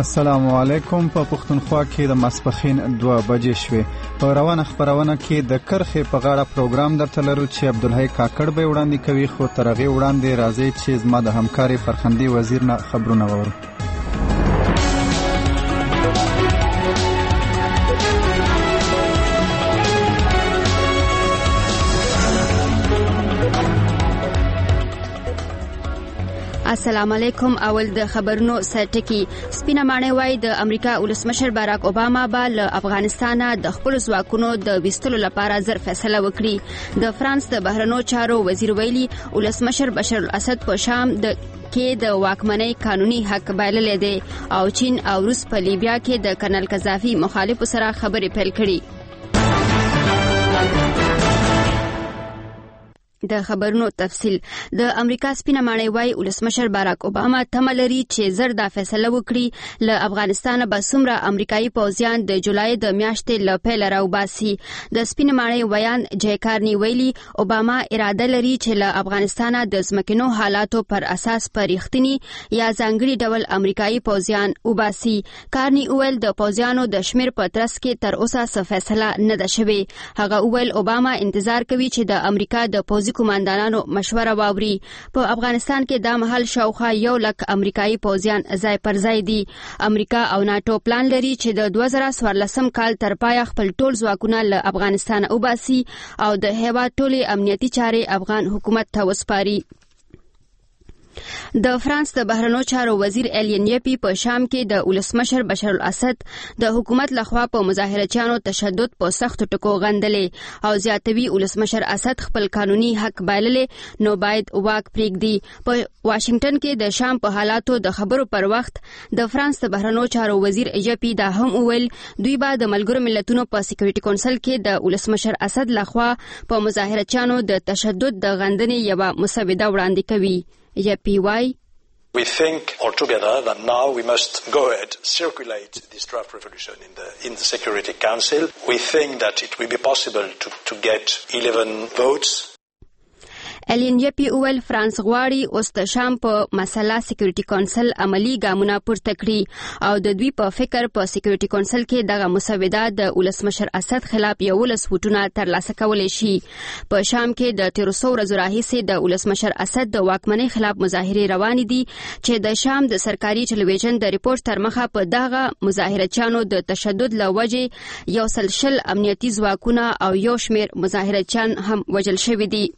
السلام علیکم. په پښتونخوا کې د ماسپښین 2 بجې شوې. په روانه خبرونه کې د کرخې په غاړه پروګرام درته لرو چې عبدالحی کاکړ به وړاندې کوي، خو تر هغې وړاندې راځئ چې زما د همکارې فرخندي وزیر نه خبرونه واورو. السلام علیکم. اول د خبرونو سرټکی. سپینه ماڼۍ وایي د امریکا ولسمشر باراک اوباما به له افغانستانه د خپل ځواکونو د ویستلو لپاره زر فیصله وکړي. د فرانس د بهرنیو چارو وزیر ویلي ولسمشر بشار الاسد په شام کې د واکمنۍ قانوني حق بایللی دی او چین او روس په لیبیا کې د کرنل قذافي مخالفو سره خبرې پیل کړي. د خبرونو تفصیل. د امریکا سپینه ماڼۍ وایي ولسمشر باراک اوباما تمه لري چې زر دا فیصله وکړي له افغانستانه به څومره امریکایي پوځیان د جولای د میاشتې له پیله راوباسي. د سپینه ماڼۍ ویان جی کارني ویلي اوباما اراده لري چې له افغانستانه د ځمکنو حالاتو پر اساس په رښتیني یا ځانګړي ډول امریکایي پوځیان وباسي. کارني وویل د پوځیانو د شمیر په ترڅ کې تر اوسه څه فیصله نه ده شوې. هغه وویل اوباما انتظار کوي چې د امریکا د پوځي کمانډانانو مشوره واوري. په افغانستان کې دا مهال شاوخوا 100,000 امریکایي پوځیان ځای پر ځای دي. امریکا او ناتو پلان لري چې د 2014 کال تر پایه خپل ټول ځواکونه له افغانستانه وباسي او د هیواد ټولې امنیتي چارې افغان حکومت ته وسپاري. د فرانس د بهرنیو چارو وزیر الین یپی په شام کې د ولسمشر بشار الاسد د حکومت لخوا په مظاهرچیانو تشدد په سختو ټکو غندلې او زیاتوي ولسمشر اسد خپل قانوني حق بایللی نو باید واک پریږدي. په واشنگټن کې د شام په حالاتو د خبرو پر وخت د فرانس د بهرنیو چارو وزیر یپی دا هم وویل دوی به د ملګرو ملتونو په سکیورټي کونسل کې د ولسمشر اسد لخوا په مظاهرچیانو د تشدد د غندنې یوه مسوده وړاندې کوي. یپی وای We think altogether that now we must go ahead, circulate this draft resolution in the Security Council. We think that it will be possible to get 11 votes. الین یپی اول فرانس غواړي اوس د شام په مسله سکیورټي کونسل عملی ګامونه پورته کړي او د دوی په فکر په سکیورټي کونسل کې دغه مسوده د ولسمشر اسد خلاف 11 ووټونه ترلاسه کولی شي. په شام کې د 1300 ورځو راهیسې د ولسمشر اسد د واکمنۍ خلاف مظاهرې روانې دي چې د شام د سرکاري ټلویزیون د ریپورت تر مخه په دغه مظاهرچیانو د تشدد له وجې 100 امنیتي ځواکونه او یو شمېر مظاهرچیان هم وژل شوي دي.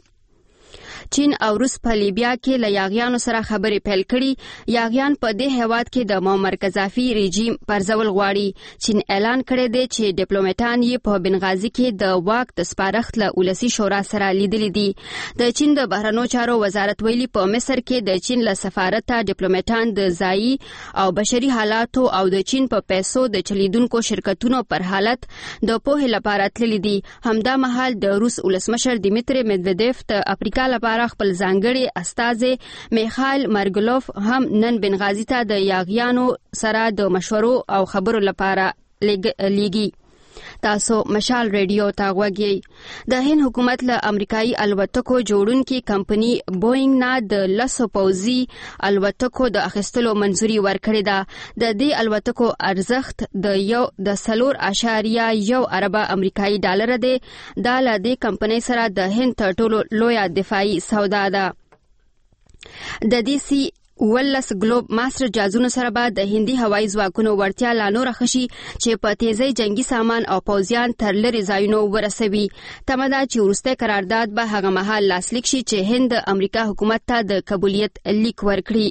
چین او روس په لیبیا کې له یاغیانو سره خبرې پیل کړي. یاغیان په دې هیواد کې د معمر قذافي رژیم پرځول غواړي. چین اعلان کړی دی چې ډیپلوماټان یې په بنغازي کې د واک د سپارښت له ولسي شورا سره لیدلي دي. د چین د بهرنیو چارو وزارت ویلي په مصر کې د چین له سفارته ډیپلوماټان د ځایي او بشري حالاتو او د چین په پیسو د چلیدونکو شرکتونو پر حالت د پوهې لپاره تللي دي. همدا مهال د روس ولسمشر دیمیتری مدودیف د افریقا لپاره خپل ځانګړي استازی میخایل مرګلوف هم نن بنغازي ته د یاغیانو سره د مشورو او خبرو لپاره لیږي. تاسو مشال ریډیو ته غوږی. د هند حکومت له امریکایي الوتکو جوړونکي کمپني بوینګ نه د 10 پوځي الوتکو د اخیستلو منظوري ورکړې ده. د دې الوتکو ارزښت د 4.1 ارب امریکایي ډالر دی. دا له دې کمپنۍ سره د هند تر ټولو لویه دفاعي سودا ده. د دې سی ولس ګلوب ماستر جازونو سره به د هندي هوایي ځواکونو وړتیا لا نور خشي چې په تیزی جنگي سامان او پوځیان تر لري ځایونو ورسوي. تمه ده چې وروستی قرارداد به هغه مهال لاسلیک شي چې هند د امریکا حکومت ته د قبولیت لیک ورکړي.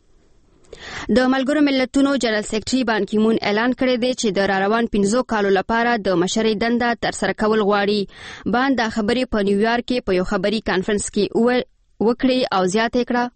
د ملګرو ملتونو جنرال سیکرټري بان کی مون اعلان کړی دی چې د راروان 15 کالو لپاره د مشرۍ دنده ترسره کول غواړي. بان دا خبرې په نیویارک کې په یو خبري کانفرنس کې وکړې او زیاته کړه.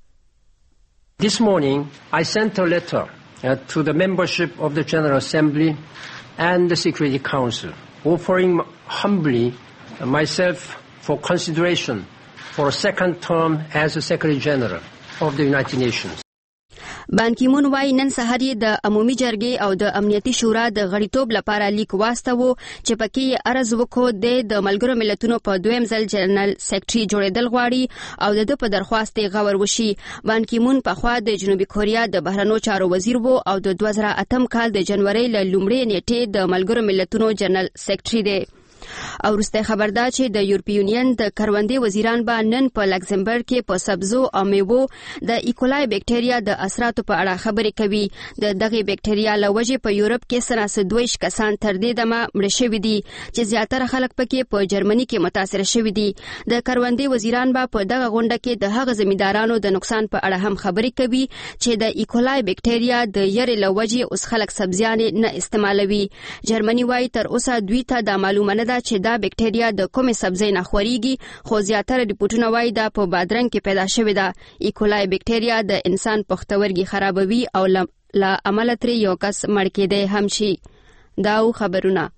This morning, I sent a letter to the membership of the General Assembly and the Security Council, offering humbly myself for consideration for a second term as the Secretary General of the United Nations. بان کی مون وايي نن سحر د عمومي جرګې او د امنیتي شورا د غړیتوب لپاره لیک واستوه چې پکې عرض وکړو د ملګرو ملتونو په دویم ځل جنرال سیکریټري جوړېدل غواړي او د په درخواست غور وشي. بان کی مون په خوا د جنوبي کوریا د بهرنیو چارو وزیر وو او د 2008 کال د جنوري ل لومړۍ نیټې د ملګرو ملتونو جنرال سیکریټري دی. او وروسته خبر ده چې د یورپی یونین د کروندې وزیران به نن په لکزمبرګ کې په سبزو او میوو د ایکولای بکټریا د اثراتو په اړه خبرې کوي. د دغه بکټریا له وجې په یورپ کې سره 22 کسان تر دې دمه مړه شوي دي چې زیاتره خلک پکې په جرمني کې متاثر شوي دي. د کروندې وزیران به په دغه غونډه کې د هغه زمیندارانو د نقصان په اړه هم خبرې کوي چې د ایکولای بکټریا د یری له وجې اوس خلک سبزیانې نه استعمالوي. جرمني وايي تر اوسه دوی ته د معلومه نه چې دا بکټریا د کومې سبزی نه خوريږي، خو زیاتره ریپورتونه وايي دا په بادرنګ کې پیدا شوې ده. ایکولای بکټریا د انسان پښتورګي خرابوي او له عمله ترې یو کس مړ کېدی هم شي. دا خبرونه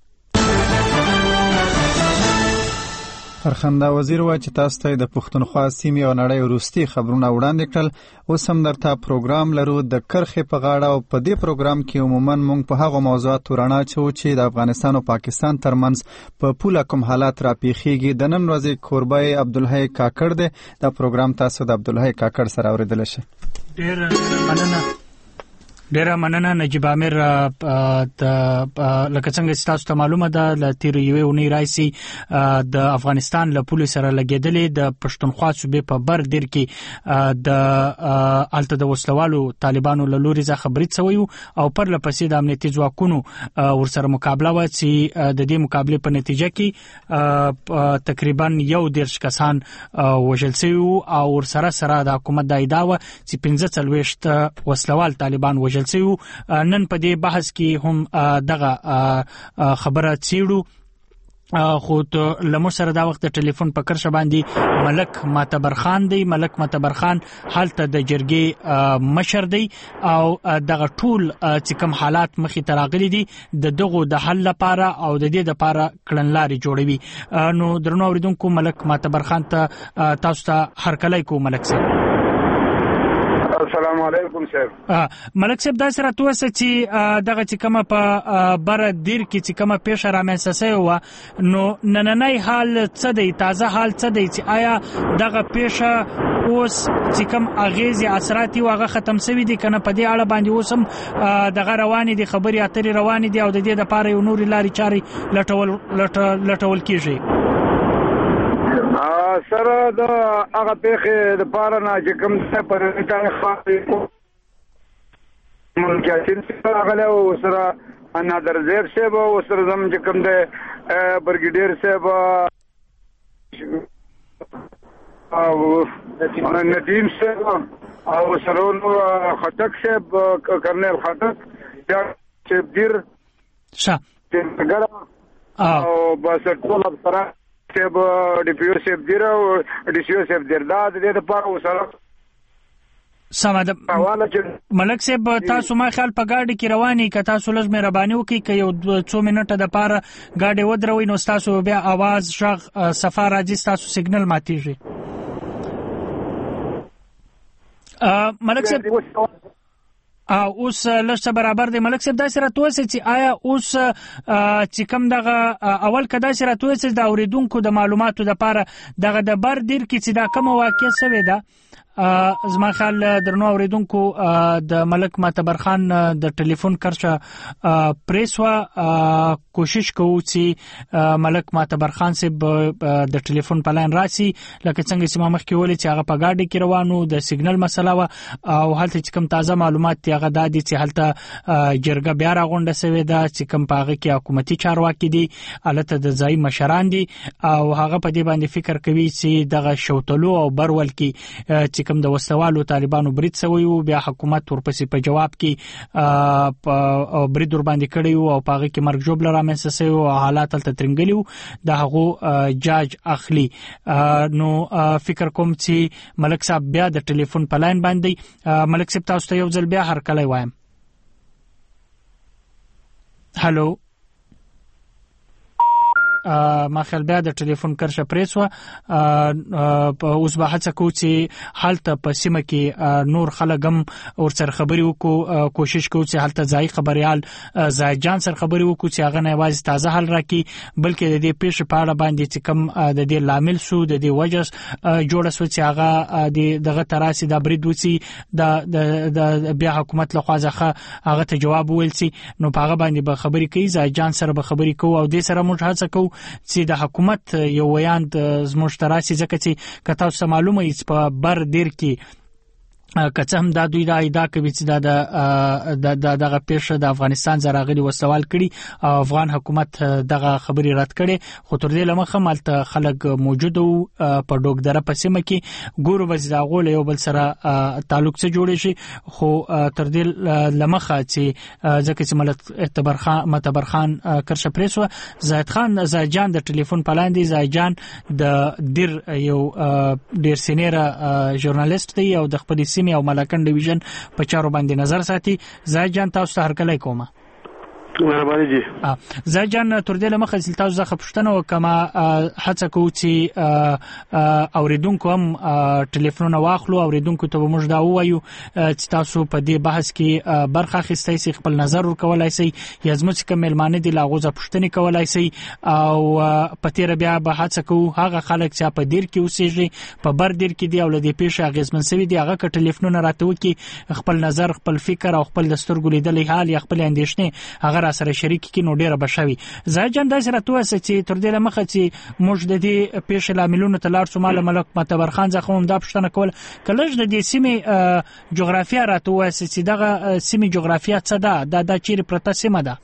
فرخنده وزیر و چې تاسو ته د پښتونخوا سیمې او نړۍ وروستي خبرونه وړاندې کړل. اوس هم درته پروګرام لرو د کرخې په غاړه او په دې پروګرام کې عموما موږ په هغه موضوعاتو رڼا اچوو چې د افغانستان او پاکستان ترمنځ په پوله کوم حالات راپېښیږي. د نن ورځې کوربه عبدالحی کاکړ دی. دا پروګرام تاسو د عبدالحی کاکړ سره اورېدلی شئ. ډیره مننه نجیب عامر. لکه څنګه چې تاسو ته معلومه ده ل تیر یوې اونۍ راځي د افغانستان له پولیس سره لګیدلې د پښتونخوا صوبې په بر دیر کې د الته د وسلوالو طالبانو له لوري ځخه برید شوی او پر لپسې د امنیتي ځواکونو ورسره مقابله و چې د دې مقابله په نتیجه کې تقریبا 11 کسان وژل شوی او ورسره د حکومت د ادعا چې 45 وسلوال طالبان وژل شوی. نن په دې بحث کې هم دغه خبره چیړو خو لمو سره دا وخت ټلیفون په کرشه باندې ملک معتبر خان دی. ملک معتبر خان حالت د جرګې مشر دی او دغه ټول چې کوم حالات مخې ته راغلي دي د دغه د حل لپاره او د دې لپاره کړنلارې جوړوي. نو درنو اوریدونکو ملک معتبر خان ته تاسو ته هرکلی کو. ملک صاحب السلام علیکم صاحب. ملک صاحب دا سره توسه چې دغه چې کومه په بر دیر کې چې کومه پیښه رامنځته شوې و نو نننۍ حال څه دی، تازه حال څه دی چې آیا دغه پیښه اوس چې کوم اغیزې اثرات یې هغه ختم شوي دي کنه په دې اړه باندې اوس هم دغه روانې دي خبرې اترې روانې دي او د دې لپاره یو نورې لارې چارې لټول کیږي. سره د هغه پیښې د پاره نه چې کوم څه پر تاریخ ممکن چې هغه او سره نادر زیب صاحب او سره زم چې کوم د برګیډیر صاحب او ندیم صاحب او سره خټک صاحب کرنل خټک چې دیر چې ګره او بس ټول سره سب ډیپیو سب دیره او ډیسیو سب دیر دا د دې لپاره وسره سماده. ملک صاحب تاسو ما خیال په گاډي کې رواني که تاسو لږ مهرباني وکړئ که یو 2 منټه د پاره گاډي ودروي نو تاسو بیا आवाज شغ صفه راځي تاسو سیګنل ماتيږي. ملک صاحب اوس لږ برابر دی. ملک صاحب دا سره توسه چې آیا اوس چې کوم دغه اول کدا سره توسه د اوریدونکو د معلوماتو د پاره دغه د بر دیر کې چې دا کوم واقع شوی ده زما خیال درنو اوریدونکو د ملک معتبر خان د ټلیفون کرچا پریسوا کوشش کوو چې ملک معتبر خان صاحب د ټلیفون په لاین راسي لکه څنګه چې ما مخکې ولې چې هغه په گاډي کې روانو د سیګنل مسله و او هلته چې کوم تازه معلومات دی هغه د دې چې هلته جرګه بیا راغونډه شوې ده چې کوم په هغه کې حکومتي چارواکي دي الته د ځای مشران دي او هغه په دې باندې فکر کوي چې دغه شوتلو او برول کې کوم د وسوالو طالبانو برید شوی او بیا حکومت ورپسې په جواب کې برید ور باندې کړی او په هغه کې مرګ جوړ رامنځته شوی او حالات تل ترنګلی د هغه جاج اخلي. نو فکر کوم چې ملک صاحب بیا د ټلیفون په لاین باندې ملک صاحب تاسو ته یو ځل بیا هر کله وایم. هالو ما خیال بیا د ټلیفون کرشه پریسو اوس به هڅه کوو چې حالت په سیمه کې نور خلک هم ورسره خبري وکړو کوشش کوو چې حالت ځای خبريال زاهد جان سره خبري وکړو چې هغه نه یوازې تازه حل راکړي بلکې د دې پیښې په اړه باندې چې کوم د دې لامل سو د دې وجه جوړه سو چې هغه دغه تراسي د برید وسی د بیا حکومت له خوا ځخه هغه ته جواب ویل سي نو په هغه باندې به خبري کوي زاهد جان سره به خبري کوو او د سره موږ هڅه کوو چې د حکومت یو ویاند زموږ تراسي ځکه چې کته اوس معلومه یې په بر دیر کې کڅه هم دا دوی دا ادعا کوي چې د دغه پیښه د افغانستان زراغلي وسوال کړي او افغان حکومت دغه خبري رد کړي خو تر دې لمخه مالته خلک موجود او په ډوګدره په سیمه کې ګورو وزداغول یو بل سره تعلق څه جوړ شي خو تر دې لمخه چې ځکه چې ملت متبر خان کرشه پریسو زاهد جان د ټلیفون پلاندې زاهد جان د دیر یو ډیر سینیر ژورنالیست دی او د خپل سیمه او ملکن ډیویژن په چارو باندې نظر ساتي زاهد جان تاسو ته هرکلی کوم مهرباني جی زاهد جان تر دې لمخه چې تاسو ځخه پښتنه وکما هڅه کوو چې اوریدونکو هم ټلیفونونه واخلو اوریدونکو ته موږ دا وایو چې تاسو په دې بحث کې برخه اخیستئ سي خپل نظر ورکولای سي یا زموږ کوم ملمانه دي لاغوزه پښتنه کولای سي او په تیر بیا به هڅه کوو هغه خلک چې په دیر کې اوسېږي په بر دیر کې دی او لدی پیښه غیزمن سوي دی هغه ټلیفونونه راته وکي خپل نظر خپل فکر او خپل دستورګو لیدلې حال یا خپل اندیشنه هغه سره شریک کی نو ډیره بشوي زاهد جان دا سره توسه چې تر دې لمخه چې موږ د دې پیښې لاملونو ته لاړ سو ملک متبر خان ځخه هم دا پښتنه کول کله د دې سیمه جغرافیا راتوسه چې دغه سیمه جغرافیا څه ده دا چیرې پرته سیمه ده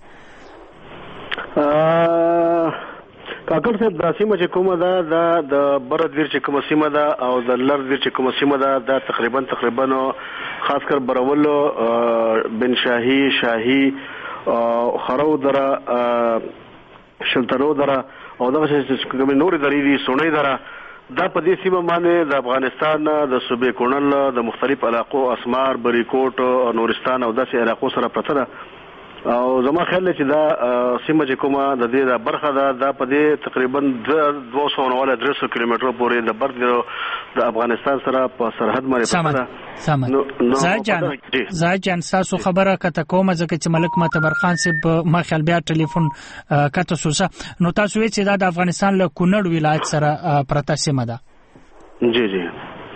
کاکړ صاحب دا سیمه چې کومه ده د برد ویر چې کومه سیمه ده او د لر ویر چې کومه سیمه ده دا تقریبا خاص کر برولو بن شاهي خرو دره شلترو دره او دغه چې کوم نور درې دي سونې دره دا په دې سیمه باندې د افغانستان د صوبې کونړ د مختلف علاقو اسمار بریکوټ او نورستان او داسې علاقو سره پرته ده او زما خیال چې دا سیمه چې کومه د دې د برخه ده په دې تقریبا 200 کیلومتر پورې د برد د افغانستان سره په سرحد باندې پرته زاهد جان تاسو خبره کته کومه ځکه چې ملک متبر خان صاحب ما خیال بیا ټلیفون کته سوسه نو تاسو وی چې د افغانستان له کونړ ولایت سره پرته سیمه ده جی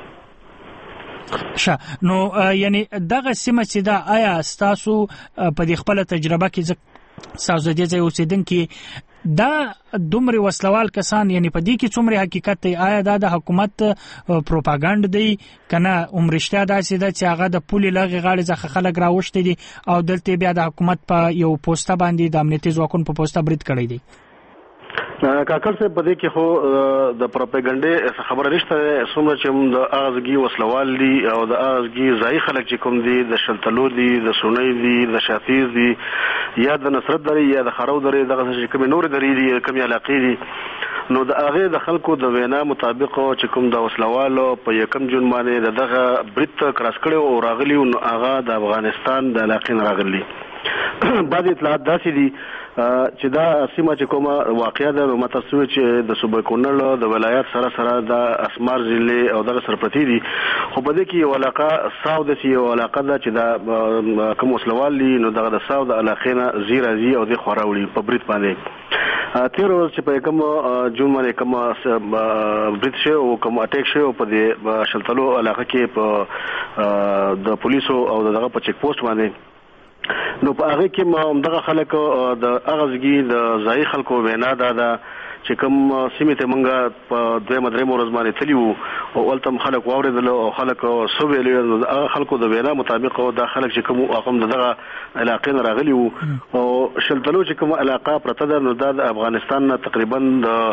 نو یعنی دغه سیمه چې دا آیا تاسو په دې خپل تجربه کې تاسو د دې اوسیدونکو دا دومره وسلوال کسان یعنی په دې کې څومره حقیقت دی آیا دا د حکومت پروپاګاندا دی کنه عمرشته داسې ده چې هغه د پولي لغې غاړې ځخه خلک راوښتي دي او دلته بیا د حکومت په یو پوسټه باندې د امنیتي ځواکونو په پوسټه برید کړی دی کاکړ صاحب په دې کې خو د پروپاګاندا خبره نشته څومره چې د اغزګي وسلوال دي او د اغزګي ځای خلک چې کوم دي د شلتلو دي د سونې دي د شاتیز دي یا د نصرت درې یا د خرو درې دغه چې کوم نور درې دي کوم علاقې دي نو د هغه د خلکو د وینا مطابق چې کوم د وسلوالو په یکم جون باندې دغه برید کراس کړو او راغلی نو هغه د افغانستان د علاقې راغلی بعد اطلاعات داسې دي چې دا سیمه چې کومه واقعیا د متاسو چې د صوبې کونړ د ولایت سره د اسمار ضلع او دغه سرپرتی دي خو په دې کې یو علاقه ساو د یو علاقه ده چې دا کوم وسلوال دي نو دغه د ساو د علاقې نه زیرازي او د خوراوړي په برید باندې تیر ورځ چې په کوم جون باندې کوم برید شو او کوم اٹیک شو په دې شلتلو علاقه کې په د پولیسو او دغه په چیک پوسټ باندې نو په هغه کې ما دغه خلک د اغزګي د ځای خلکو وینا دا چې کوم سیمه ته مونږه په دوه مدرې مورز باندې تلیو او ولتم خلک واوریدل او خلک سو ویل خلکو د وینا مطابق د خلک چې کوم اقام دغه علاقې راغلی او شلتلو چې کوم علاقه پرته ده نو د افغانستان تقریبا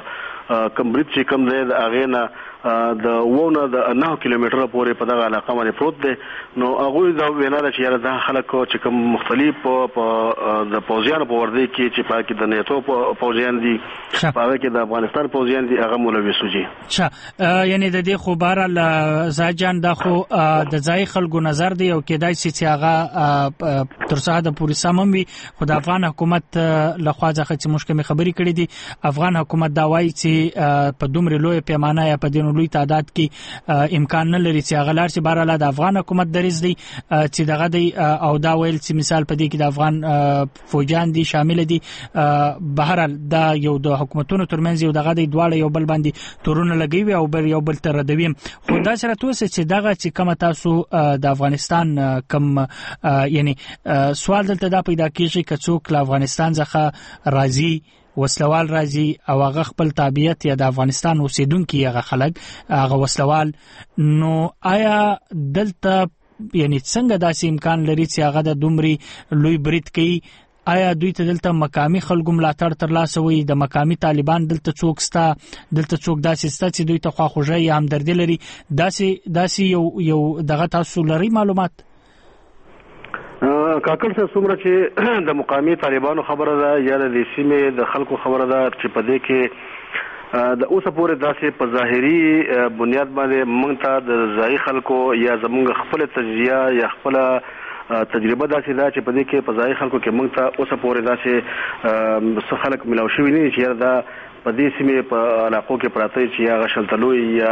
کمبرید چې کم دی د هغه نه د وونه د 9 کیلومتره پورې په دغه علاقه باندې پروت دی. نو هغه دا وینا ده چې دا خلک چې کوم مختلف د پوځیانو په ورده کې چې پاکي د نیټو پوځیان دي په کې د افغانستان پوځیان دي هغه مولوي سوجي یعنی د دې خبره زاجان د خو د ځای خلکو نظر دی او کېدای شي چې هغه تر څه د پولیسو مموي خو د افغان حکومت لخوا ځکه چې مشکمه خبري کړې دي افغان حکومت دا وایي چې په دومره لوی پیمانه یا په دینو لوی تعداد کې امکان نه لري چې هغه لار چې بهر د افغان حکومت دریز دی چې دغه دی او دا ویل چې مثال په دې کې د افغان فوجان دي شامل دي بهر دا یو د حکومتونو ترمنځ یو دغه دی دواړه یو بل باندې تورونه لګوي او بل یو بل تر ردوي خو دا سره توسه چې دغه چې کوم تاسو د افغانستان کم یعنی سوال دلته دا پیدا کیږي چې څوک له افغانستان څخه راځي وسلوال راځي او هغه خپل تابعیت یا د افغانستان اوسیدونکو هغه خلک هغه وسلوال نو آیا دلته یعنی څنګه داسې امکان لري چې هغه د دومري لوی برید کوي آیا دوی ته دلته مقامی خلکو ملاتړ ترلاسه وي د مقامی طالبان دلته څوک ستا دلته څوک داسې ستا چې دوی ته خواخوږي یا همدردي لري داسې یو دغه تاسو لري معلومات کاکل څه څومره چې د مقامی طالبانو خبره ده یا د سیمې د خلکو خبره ده چې په دې کې د اوسه پورې داسې په ظاهري بنیاد باندې موږ ته د ځای خلکو یا زموږ خپل تجزیه یا خپل تجربه داسې ده چې په دې کې په ځای خلکو کې موږ ته اوسه پورې داسې څه خلک ملاو شوي نه چې دا په دې سیمې په علاقو کې پراته چې یا غشلتلوي یا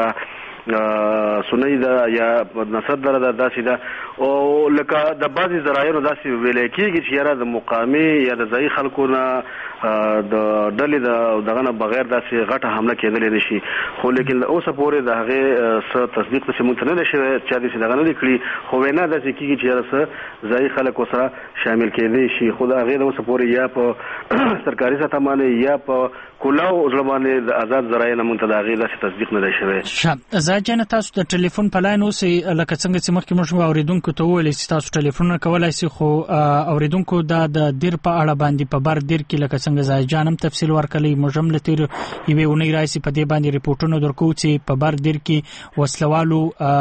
سنۍ ده یا نصرت ده داسې ده او لکه د بعضي ذرایعو داسې ویل کېږي چې یاره د مقامي یا د ځای خلکو نه د ډلې دغه نه بغیر داسې غټه حمله کېدلی نه شي خو لیکن اوسه پورې د هغې څه تصدیق پسې موږ ته نه دی شوی چا داسې دغه نه دی کړي خو وینا داسې کېږي چې یاره څه ځای خلکو سره شامل کېدی شي خو د هغې د اوسه پورې یا په سرکاري سطح باندې یا په کلاو زړه باندې د آزاد ذرایع نه موږ ته د هغې داسې تصدیق نه دی شوی. زاجان تاسو د ټلیفون په لاین اوسئ لکه څنګه چې مخکې موږ اوریدونکو ته وویل چې تاسو ټلیفونونه کولای شئ خو اوریدونکو د دیر په اړه باندې په بر دیر کې لکه څنګه زاجان هم تفصیل ورکړي موږ هم لتیر یوې اونۍ راځي په دې باندې ریپورتونه درکو چې په بر دیر کې وسلوالو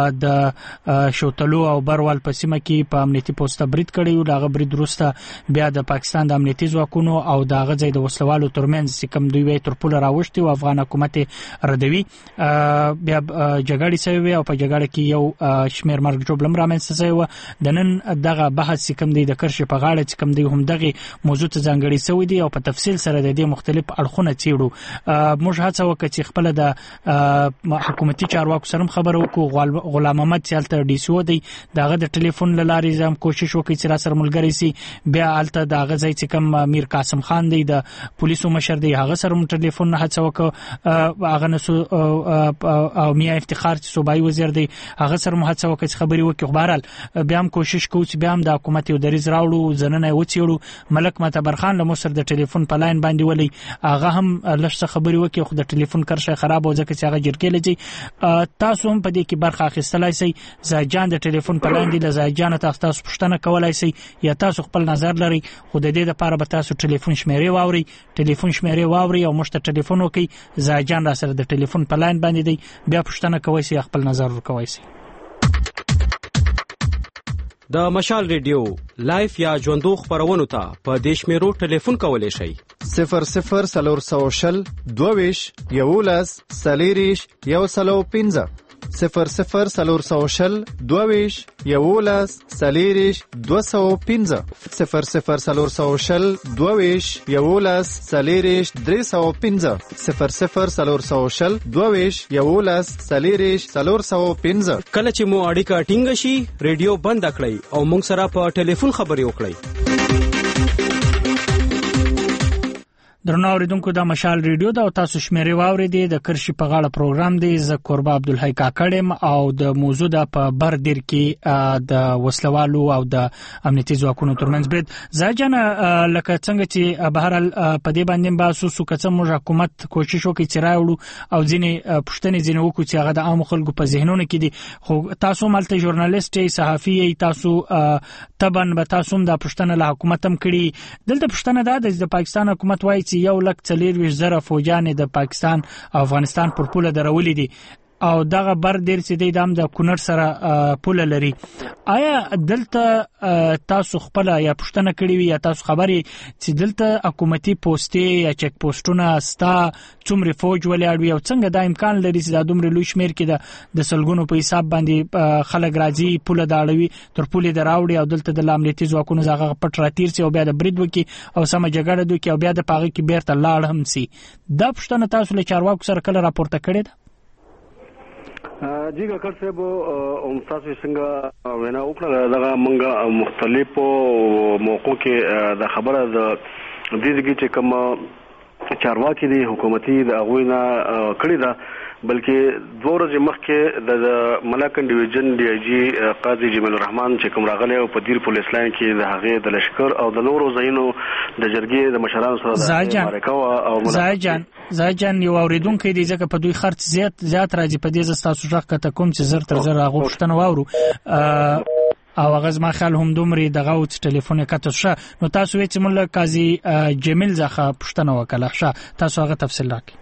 د شوتلو او برول په سیمه کې په امنیتي پوسټه برید کړی او دغه برید وروسته بیا د پاکستان د امنیتي ځواکونو او دغه ځای د وسلوالو ترمنځ چې کوم دوی تر پوله راوښتي او افغان حکومت ردوي بیا جګړه شوی او په جګړه کې یو شمیر مرګ جوړلم رامنځته شوی د نن دغه بحث کوم دی د کرښې په غاړه چې کوم دی هم دغه موضوع ته ځانګړی شوی دی او په تفصیل سره د دې مختلف اړخونه چیړو موږ هڅه وکړو چې خپل د حکومتي چارواکو سره خبرو وکړو غلام محمد چالت ډي سي او دی دغه د ټلیفون لارې زم کوشش وکړي چې را سره ملګری سي بیا الته دغه ځای چې کوم میر قاسم خان دی د پولیسو مشر دی هغه سره ټلیفون هڅه وکړو هغه نسو او میا افتخار چې صوبایي وزیر دی هغه سره هڅه وکړي چې خبري وکړي خو بهرحال بیا هم کوشش کوو چې بیا هم د حکومت یو دریز راوړو زننه وڅېړو ملک معتبر خان له مصر د ټلیفون په لاین باندې ولي هغه هم لږ خبري وکړي خو د ټلیفون کرښه خراب او ځکه چې هغه جرګې لږي تاسو هم په دې کې برخه اخیستلای شئ زاجان د ټلیفون په لاین دی له زاجان تاسو پوښتنه کولای شئ یا تاسو خپل نظر لري خو د دې لپاره به تاسو ټلیفون شمیرې واوري او مشته ټلیفون وکي زاجان را سره د ټلیفون په لاین باندې دی بیا پوښتنه کوئ شي خپل نظر ورکوي شي. د مشال ریډیو لایف یا ژوندو خبرونو ته په دیش میرو ټلیفون کولای شئ 00 سلور 22 11 سلیریش 115 00 سلور 22 11 سلیریش 215 00 سلور 22 11 سلیریش 315 00 سلور 22 11 سلیریش 315 کله چې مو اړیکه ټینګ شي ریډیو بند کړئ او موږ سره په ټلیفون خبرې وکړئ. درنو اوریدونکو د مشال ریډیو دا تاسو شمیرې واوري دي د کرشي په غاړه پروګرام دی ز قربا عبدالحی کاکړم او د موضوع د په بر دیر کې د وسلوالو او د امنیتي ځواکونو ترمنځ برید ځاجن لکه څنګه چې بهرال په دې باندې باسو کڅ موږ حکومت کوشش وکړي چې راوړو او ځینې پښتنې ځینې وکړو چې هغه د عام خلکو په ذهنونو کې دي خو تاسو ملته ژورنالیست صحافي تاسو تبن به تاسو د پښتنه له حکومت هم کړي دلته پښتنه د پاکستان حکومت وایي چې 1,40,000 فوجان د پاکستان او افغانستان پر پوله درولې دي او دغه بر ډیر چې د کونړ سره پوله لري. آیا دلته تاسو خپل یا پښتنه کړی وي یا تاسو خبري چې دلته حکومتي پوسټي یا چک پوسټونه ستا څومره فوج ولاړ وي او څنګه دا امکان لري چې دا دومره لوی شمیر کې د سلګونو په حساب باندې خلک راځي پوله داړوي تر پوله دراوړي او دلته د امنیتي ځواکونو زغه پټ راتیر سي او بیا د برید وکي او سم جګړه دوی او بیا د پاغي کې بیرته لاړ هم سي. دا پښتنه تاسو له چارواکو سره کله راپورته کړی ده؟ جی کاکړ صاحب تاسو څنګه وینا وکړه دغه موږ مختلفو موقعو کې د خبره د دې چې کوم چارواکي دي حکومتي د اغوینا کړی دا بلکې 2 ورځې مخکې د ملاکن ډیویژن ډي آی جی قاضي جمیل الرحمن چې کوم راغلی او په دیر پولیس لاین کې د هغه د لشکر او د نورو ځایونو د جرګې د مشرانو سره مرکه زاجان یو اوریدونکو دی ځکه په دوی خرڅ زیات راځي په دې زستاسو ځخ کته کوم چې زر تر زر هغه پښتنه واورو او هغه ما خیال هم دومره دغه او ټلیفون کته شه نو تاسو وی چې مولا قاضي جمیل زخه پښتنه وکړه شه تاسو هغه تفصیل راکړئ.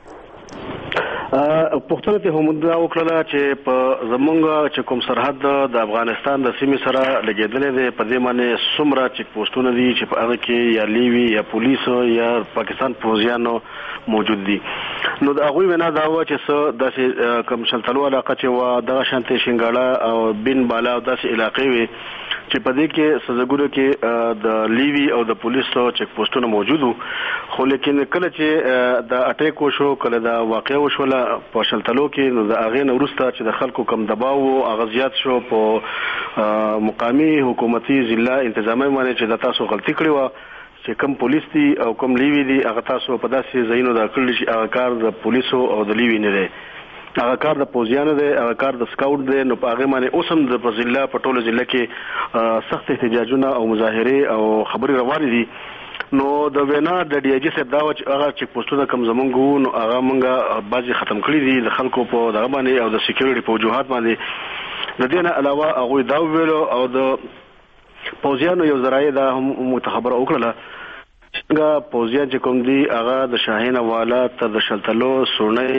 پښتنه ته هم دا وکړه چې په زمونږ چې کوم سرحد د افغانستان د سیمې سره لګیدلې ده په دې معنی سمرا چک پوسټونه دي چې په هغه کې یا لیوی یا پولیس یا پاکستان پوزیانو موجود دي. نو د هغه وینا دا و چې د کوم شلتلو علاقه چې و د شانتي شنګاړه او بن بالا او داسې علاقې وي چې په دې کې سزګورو کې د لیوی او د پولیسو چک پوسټونه موجودو خو لیکن کله چې د اټیک وشو کله د واقع وشول په شلتلو کې نو د هغه نورسته چې د خلکو کم دباو او اغزيات شو په مقامی حکومتي ضلع انتظامی باندې چې د تاسو غلطي کړې و چې کم پولیس دي او کم لیوی دي هغه تاسو په داسې ځایونو د کړل شي هغه کار د پولیسو او د لیوی نه دی هغه کار د پوزیانو دی هغه کار د سکاوټ دی نو په هغه باندې اوسم د ضلع په ټولو ضلع کې سخت احتجاجونه او مظاهره او خبري روان دي. نو د وینا د ډي آی جی صاحب دا چې هغه چک پوسټونه کم زمونږ نو هغه مونږه بعضي ختم کړی دي د خلکو په دغه باندې او د سکیورټي په وجوهات باندې د دې نه علاوه هغه دا ویلو او د پوزیانو یو ذرایع دا هم متخبره وکړه څنګه پوزیان چې کوم دي هغه د شاهین والا تر د شلتلو سورنۍ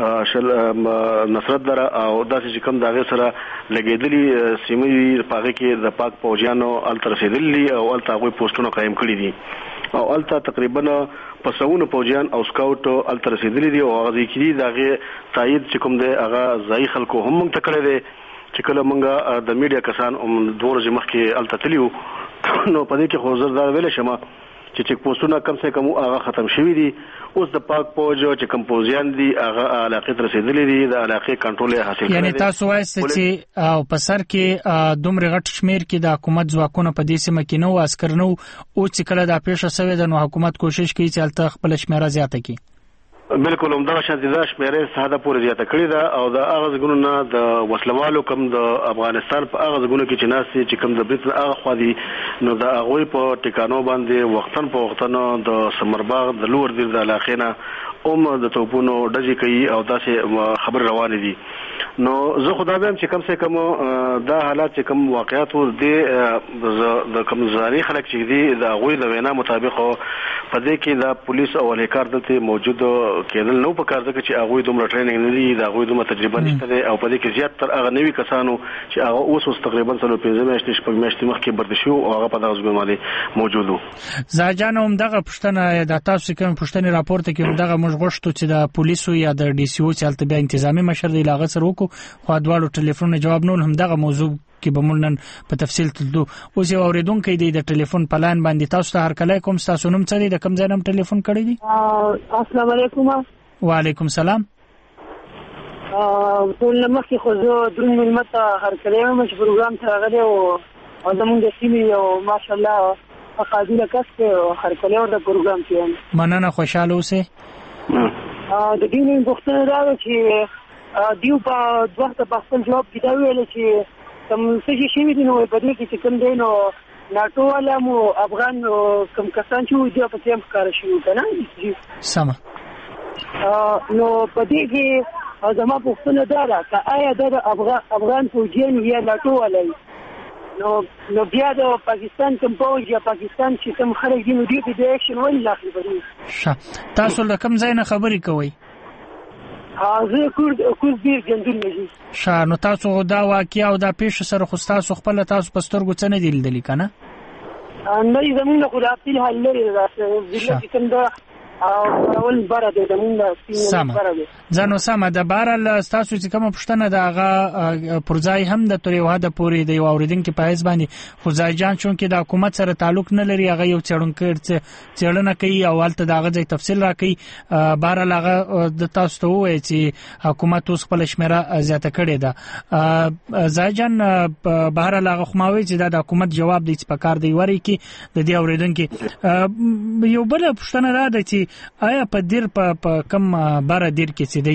نصرت دره او داسې چې کوم دغه سره لګیدلی سیمې په کې د پاک پوجانو التر رسیدلی او الته غوي پوسټونه قائم کړی دي او الته تقریبا په سونو پوجان او سکاوټ التر رسیدلی دي او هغه کې دغه تایید چې کوم دی هغه ځای خلکو هم تکړه دي چې کله مونږه د میډیا کسان 2 ورځې مخکې الته تلیو نو په دې کې خو زر دا ویل شمه چې چک پوسټونه کم سے کم هغه ختم شوی دي اوس د پاک پوج چې کمپوزیان دي هغه علاقې تر رسیدلې دي د علاقې کنټرول حاصل کړي یعنی تاسو وایئ چې او په سر کې دومره غټ شمیر کې د حکومت ځواکونو په دې سیمه کې نو عسكر نو او چې کله د پیښه شوې د حکومت کوشش کوي چې الته خپل شمیره زیاته کړي. بالکل همدا شاده شمیره ساده پورې زیاته کړی دا او د هغه ځګونو نه د وسلوالو کم د افغانستان په هغه ځګونو کې چې ناس چې کم د بریټ هغه خو دي نو د هغه په ټکانو باندې وختن په وختن د سمرباغ د لور دیر د علاقې نه د توپونو ډزې کوي او داسې خبر روان دي. نو زه خدای به چې کم سے کم دا حالات چې کم واقعیت د کم زاري خلک چې دي د غوي د وینا مطابق په دې کې د پولیس او اهلکار دلته موجود کېدل نو په کار ځکه چې هغه دومره ټریننګ نه دي د غوي دومره تجربه نشته او په دې کې زیات تر هغه نوي کسانو چې هغه اوس تقریبا 15 میاشتې شپږ میاشتې مخکې برد شو او هغه په دغه ځګون باندې موجود وو. زاجان هم دغه پښتنه د تاسو کوم پښتني راپورته کې دغه موږ غوښتو چې د پولیسو یا د ډي سي او چې الته بیا انتظامی مشر دی لاغه سره وکړو خو دواړو ټلیفون جواب نول هم دغه موضوع کې به مونږ نن په تفصیل تلو. اوس یو اوریدونکو دی د ټلیفون پلان باندې تاسو ته هر کله کوم تاسو نوم څه دی د کوم ځای نوم ټلیفون کړی دی؟ السلام علیکم. وعلیکم السلام. ټول مخکې خو زه درون ملمت هر کله مې پروګرام ته راغلی او زمونږ د سیمې او ماشاءالله قابل کس هر کله د پروګرام کې مننه خوشاله اوسئ. د دې نه غوښتنه دا چې دیو په دوه په خپل جواب کې دا ویل چې کوم څه شي دي نو په دې کې کوم دی نو ناتو علمو افغان کوم کسان چې دوی په تیم کار شي کنه سم نو په دې کې زما پوښتنه دا ده چې آیا د افغان فوجیان یا ناتو علي نو بیا د پاکستان کوم پوج یا پاکستان چې کوم خلک دي نو دوی د اکشن ولې لاخلي بری تاسو له کوم ځای نه خبرې کوئ؟ زه کوز دیر ګندل نشي. نو تاسو دا واقعیا او دا پیښه سره خو تاسو خپل تاسو په سترګو څه نه دی لیدلی کنه؟ نه زمونږ خو دا خپل حل لري چې کوم دا اول بار د زمونږ سپین بار دی ځنو سم د بارل تاسو چې کوم پښتنه د هغه پرځای هم د تور یو هدا پورې د یو اوریدونکو په حساب باندې خدای جان چون کې د حکومت سره تعلق نه لري هغه یو څېړنه کوي او البته د هغه ځای تفصیل راکړي بارل هغه د تاسو ته وایي چې حکومت اوس خپل شمیره زیاته کړې ده ځای جان بهر هغه خماوي چې د حکومت جواب دی چې په کار دی وری کې د دې اوریدونکو یو بل پښتنه را ده چې آیا په دیر په کم بار دیر کې چې دی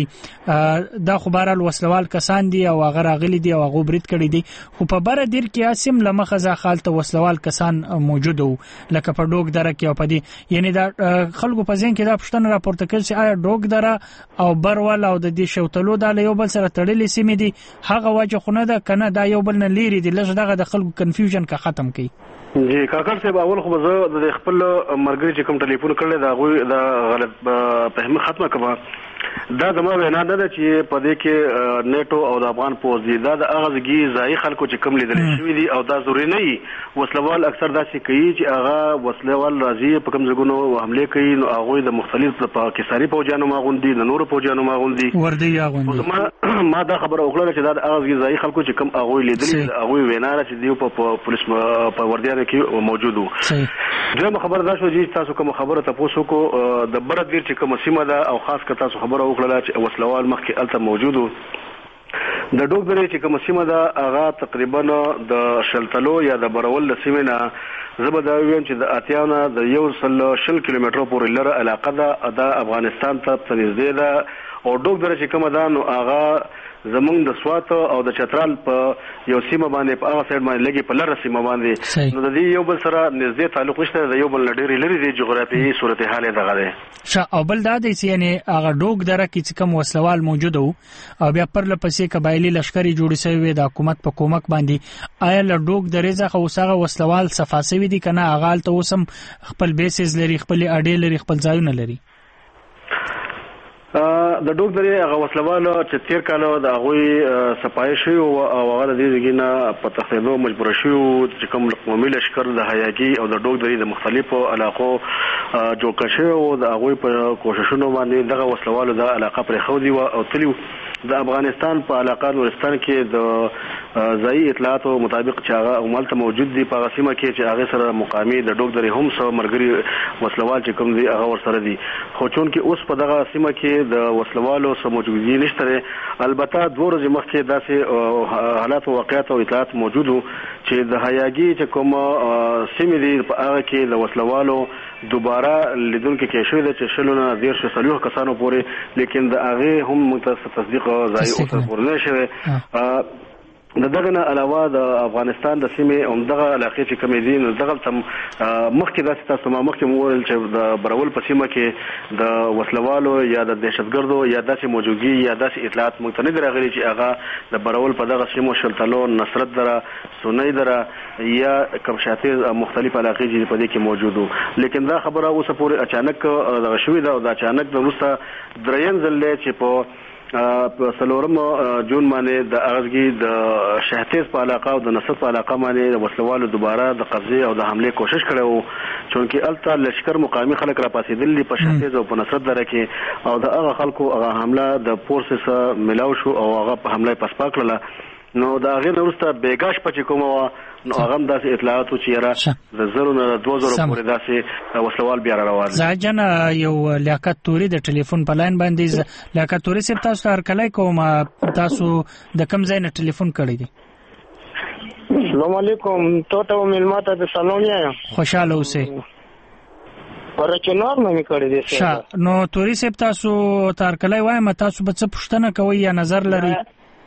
دا خو بارال وسلوال کسان دي او هغه راغلي دي او هغه برید کړی دي خو په بار دیر کې اسیم لمخه ځخالته وسلوال کسان موجود وو لکه په ډوګ دره کې او په دې یعنی دا خلکو په ځین کې دا پښتنه راپورته کړي چې آیا ډوګ دره او برول او د دې شوتلو د یو بل سره تړلې سیمې دي هغه وجه خو نه ده کنه دا یو بل نه لري دي لږ دغه د خلکو کنفیوژن کا ختم کړي. جی کاکړ صاحب اول خو زه د خپل مرګري چې کوم ټلیفون کړل دا غوي دا غلط فهم ختمه کړه دا زموږ وینا ده چې په دې کې نیټو او د افغان پوز دي دا د اغازګي ځای خلکو چې کوم لیدل شوی دي او دا ضروري نه وي وسلوال اکثر داسې کوي چې هغه وسلوال راځي په کوم ځګونو حمله کوي نو هغه د مختلف پاکستاني فوجانو ماغوندي د نورو فوجانو ماغوندي وردی یاغوندي ما دا خبره وکړه چې دا د اغازګي ځای خلکو چې کوم هغه لیدل هغه وینا چې دی په پولیس په وردیانو کې موجود وو دغه خبره دا شو چې تاسو کوم خبره تاسو کو د برد ویر چې کوم سیمه ده او خاص کړه تاسو خبره وکړه چې وسلوال مخکې الته موجود وو د ډوګ درې چې کوم سیمه ده هغه تقریبا د شلتلو یا د برول سیمه نه زبدا ویم چې د اتیاونه د 100 کیلومتر پورې لره علاقه ده د افغانستان ته نږدې ده او ډوګ درې چې کوم ده نو هغه زمونږ د سوات او د چترال په یو سیمه باندې په هغه سایډ باندې لګي په لره سیمه باندې نو د دې یو بل سره نږدې تعلق نشته د یو بل لډيري لري د جغرافیایي صورتحال دغه ده او بل دا دی چې یعنی هغه ډوګ دره کې چې کوم وسلوال موجود وو او بیا پر لپسې قبایلی لشکري جوړ شوی د حکومت په کومک باندې آیا له ډوګ درې ځخه وسغه وسلوال صفاسوي دي کنه هغه ته اوسم خپل بیسز لري خپل اډې لري خپل ځایونه لري د ډوګ درې هغه وسلوالو چې تیر کالو د هغوی صفای شوی او هغه د دې نه په تخریبو مجبور شو چې کوم قومي لشکر د حیاګي او د ډوګ درې د مختلفو علاقو جوړ کړي او د هغوی په کوششونو باندې دغه وسلوالو د علاقه پر خودي او تلیو د افغانستان په علاقه نورستان کې د ځای اطلاعاتو مطابق چې هغه عملته موجود دي په سیمه کې چې هغه سره مقامي د ډوګ درې هم سره مرګري وسلوال چې کوم دي هغه ور سره دي خو چون کې اوس په دغه سیمه کې د وسلوالو سره موجودي نشته البته دوه ورځې مخکې داسې حالات او واقعیت او اطلاعات موجودو چې د حیاګي چې کوم سیمه دي په هغه کې د وسلوالو دوباره لیدونکو کې شوې ده چې شلونه ډیر شسلیو کسانو پورې لیکن د هغه هم تصدیق ځای او ورنه شوی دغه نه علاوه د افغانستان د سیمې عمدغه علاقې چې کومې دي نو دغه تم مخکې داسې تاسو ما مخکې مورل چې د برول په سیمه کې د وسلوالو یا د دهشتګردو یا داسې موجودګي یا داسې اطلاعات مونږ ته نه راغلي چې هغه د برول په دغه سیمو شلتلو نصرت دره سونی دره یا کمشاتي مختلف علاقې چې په دې کې موجودو لیکن دا خبره اوس پورې اچانک دغه شوې ده او د اچانک د روسا دریم ځل چې په سلورم جون باندې د اغزګي د شهتیز په علاقه او د نصرت په علاقه باندې د وسلوالو دوباره د قبضه او د حمله کوشش کړو چونکه الته لشکر مقامی خلک را پاسېدل په شهتیز او په نصرت دره کې او د هغه خلکو هغه حمله د فورسز ملاو شو او هغه په حمله پس پاکړه نو دا غیر ورسته بیګاش پچ کومه نو هغه داسې اطلاعات چې را د 0 نه 2000 پورې داسې وسلوال بیا روان ځاجن یو لیاقت توري د ټلیفون په لاین باندې لیاقت توري سپ تاسو هر کله کوم تاسو د کم ځای نه ټلیفون کړی دی السلام علیکم ټوټو ملماته د سلامیا خوشاله اوسئ ورچنور مې کړی دی نو توري سپ تاسو تر کله وایم تاسو به څه پوښتنه کوئ یا نظر لري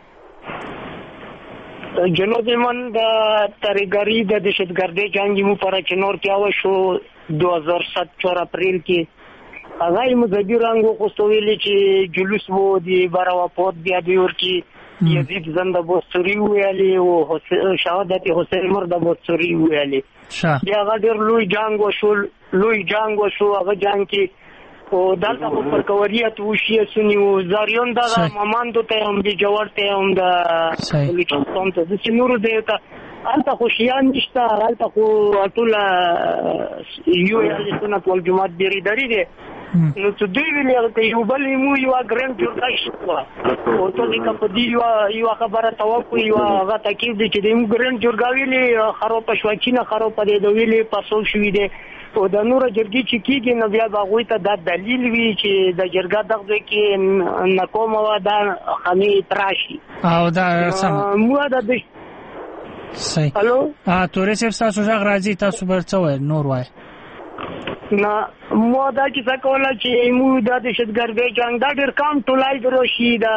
جنوبی من د تاریګری د دهشتګردۍ جنگ مو پر چنور کې او شو 2007 اپریل کې هغه مذهبي رنګ خوستویل چې جلوس وو دی براوا پود بیا دی ورکی یزید زنده بوستوري ویلي او شهادت حسین مرده بوستوري ویلي بیا هغه ډېر لوی جنگ وشو هغه جنگ کې او دلته په پرکوریت وشي سنیو زاریون دا ماماندو ته هم دي جوړ ته هم دا بلوچستان ته د نور دی ته البته خوشیان نشته البته خو ټول یو اهل سنت والجماعت بیرېداري دي نو څه دوی ویل ته یو بل مو یو ګرام جوړای شو او ته دې په دې یو خبره توقع یو هغه تاکید دي چې د یو ګرام جوړګاویلې خراب شوچینه خراب دي د ویلې پاسو شوې دي او د نور جرګي چې کیږي نو بیا باغوي ته د دلیل وی چې د جرګا دغه کې ناکوم و دا خمي تراشي او دا سم مو د صحیح الو تورې صاحب تاسو ځغ راځي تاسو برڅوي نور وای نه مو دا چې څه کوله چې مو د دهشتګردۍ جنگ دا ډېر کم ټولای دروشي دا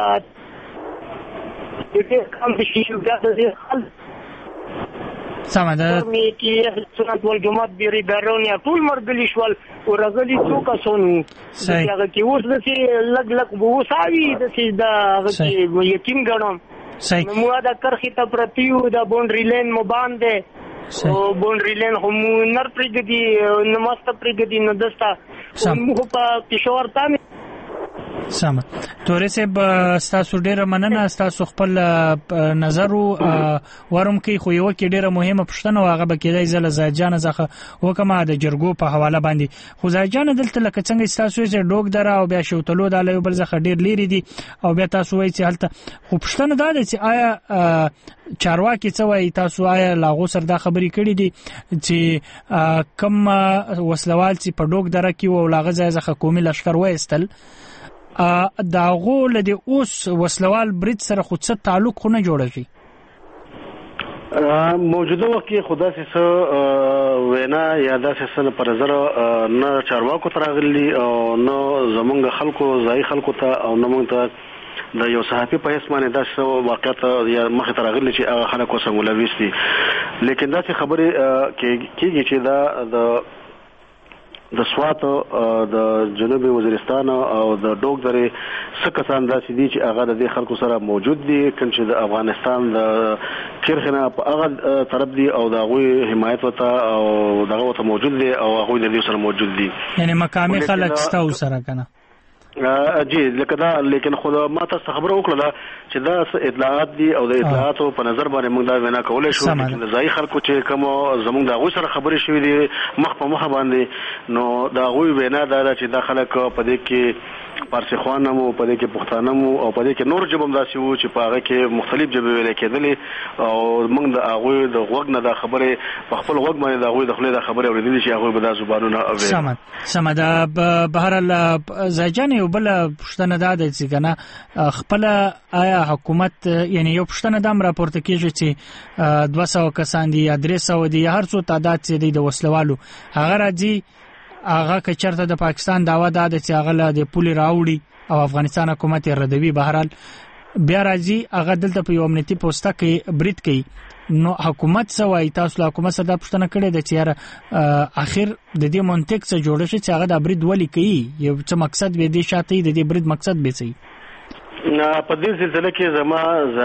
ډېر کم شي دا د خل سمه ده مې کې سنت والجماعت بیرېدارونه ټول مرګلي شول او راغلي څوک اسونو هغه کې اوس د لګ وساوي د دا یقین غنم مو دا کرخي ته پرتیو دا بونډري لین مو باندې او بونډري لین هم نر پرګدي نماست پرګدي نو دستا مو په کشور تامه سم تورې صاحب تاسو ډیره مننه تاسو خپل نظر ورم کې خو یو کې ډیره مهمه پښتنه واغه به کېدای زله زاجان زخه وکما د جرګو په حواله باندې خو زاجان دلته لکه څنګه تاسو چې ډوګ دره او بیا شوتلو د لایو بل زخه ډیر لري دي او بیا تاسو وایي چې هلته خو پښتنه دا دي چې آیا چارواکي څه وایي تاسو آیا لاغو سره دا خبرې کړې دي چې کم وسلوال چې په ډوګ دره کې او لاغه ځای زخه قومي لشکر وایستل دا غول د اوس وسلوال برید سره خود څه تعلق خو نه جوړږي موجوده وخت کې خدا سه وینا یا د سن پر نظر نه چارواکو ترغلي او نو زمونږ خلکو ځای خلکو ته او نو مونږ ته د یو صحافي په اسمانه د واقعیت یا مخ ترغلي چې هغه خلکو څنګه لويستي لیکن دا څه خبره کېږي چې دا د سوات د جنوبي وزیرستان او د ډوګ درې سکسان داسې دي چې هغه د خلکو سره موجود دي کوم چې د افغانستان د چیرخنه په هغه طرف دي او د غوي حمایت وته او دغه وته موجود دي او هغه د دې سره موجود دي یعنی مقامي خلک ستاسو سره کنه جی لکه دا لیکن خو ما تاسو خبره وکړه چې دا اطلاعات دي او د اطلاعاتو په نظر باندې موږ دا وینا کولای شو چې ځای خلکو چې کوم زموږ د غوي سره خبرې شوې دي مخ په مخ باندې نو دا غوي وینا دا چې د خلک په دې کې پارسي خوانمو په دې کې پښتانمو او په دې کې نور جبم داسي وو چې په هغه کې مختلف جبه ویل کېدلې او موږ د هغه د غوګ نه د خبره په خپل غوګ باندې د هغه د خپل د خبره اوریدل چې هغه به د زبانونه اوي سم دا بهر الله زاجان یو بل پښتنه ده چې کنه خپل آیا حکومت یعنی یو پښتنه د راپورته کیږي چې 200 کسان دي یا 300 دي هر څو تعداد چې د وسلوالو هغه راځي هغه کچرته د پاکستان داوا ده چې هغه د پولي راوړي او افغانستان حکومت ردوي بهرال بیا راځي هغه دلته په یو امنیتي پوسټه کې برید کوي نو حکومت سوای تاسو له حکومت سره پښتنه کړې د چیرې اخر د دې منطق څخه جوړ شي چې هغه د برید ولي کوي یو څه مقصد به دې شاته د دې برید مقصد به سي په دې سلسله کې زما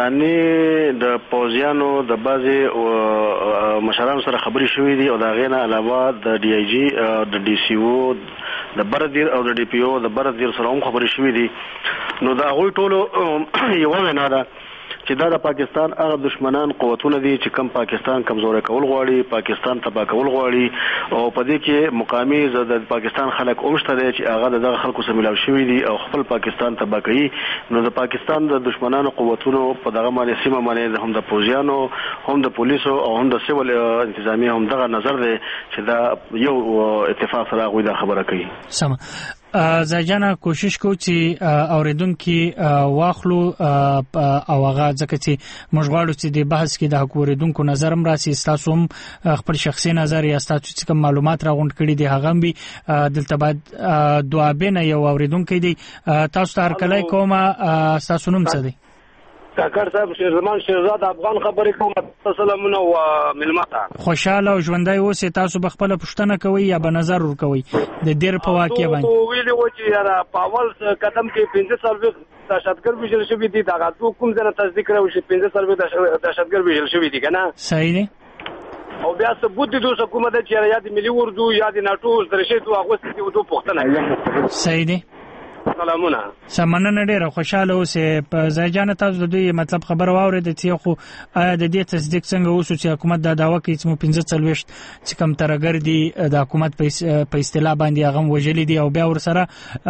ځاني د پوزیانو د بازي او مشرانو سره خبرې شوې دي او دا غینه علاوه د ډي اي جي د ډي سي او د بردیر او د ډي پی او د بردیر سره هم خبرې شوې دي نو دا غوي ټولو یو وینا ده چې دا د پاکستان هغه دشمنان قوتونه دي چې کم پاکستان کمزوري کول غواړي پاکستان تباہ کول غواړي او په دې کې مقامي د پاکستان خلک اومشته دي چې هغه د خلکو سره ملاو شوی دي او خپل پاکستان تباہ کوي نو د پاکستان د دشمنانو قوتونو په دغه باندې سیمه باندې هم د پوزیانو هم د پولیسو او هم د سیول انتظامی هم دغه نظر دی چې دا یو اتفاق سره غوي دا خبره کوي سم زاجانا کوشش کو چې اوریدونکو واخلو او هغه ځکه چې موږ غواړو چې د بحث کې د اوریدونکو نظر هم راسي تاسو هم خپل شخصي نظر یا تاسو چې کوم معلومات راغونډ کړي دي هغه هم به دلته بعد دعا بینه یو اوریدونکو دي تاسو هر کله کومه تاسو نوم څه دي کاکړ صاحب شیرزمان شیرزاد افغان خبرې کوم سلامونه او ملمتا خوشاله او ژوندۍ اوسئ تاسو به خپل پوښتنه کوئ یا به نظر ورکوئ د دیر په واقع باندې ویلي و چې یاره پاول قدم کې 15 سال دهشتګر ویل شوی دي دا کوم ځای تصدیق راوړي چې 15 سال دهشتګر ویل شوی دي کنه صحیح دی او بیا ثبوت دي دوه حکومت چې یا د ملي اردو یا د ناتو درشه تو هغه ستې ودو پوښتنه صحیح دی سلامونه سمنه ډیره خوشاله اوسه په ځای جان تاسو د دوی مطلب خبر واورید چې خو د دې تصدیق څنګه وسو چې حکومت دا داوا کوي چې مو 15 چې کم ترګر دي د حکومت په اصطلاح باندې هغه وجلی دي او بیا ور سره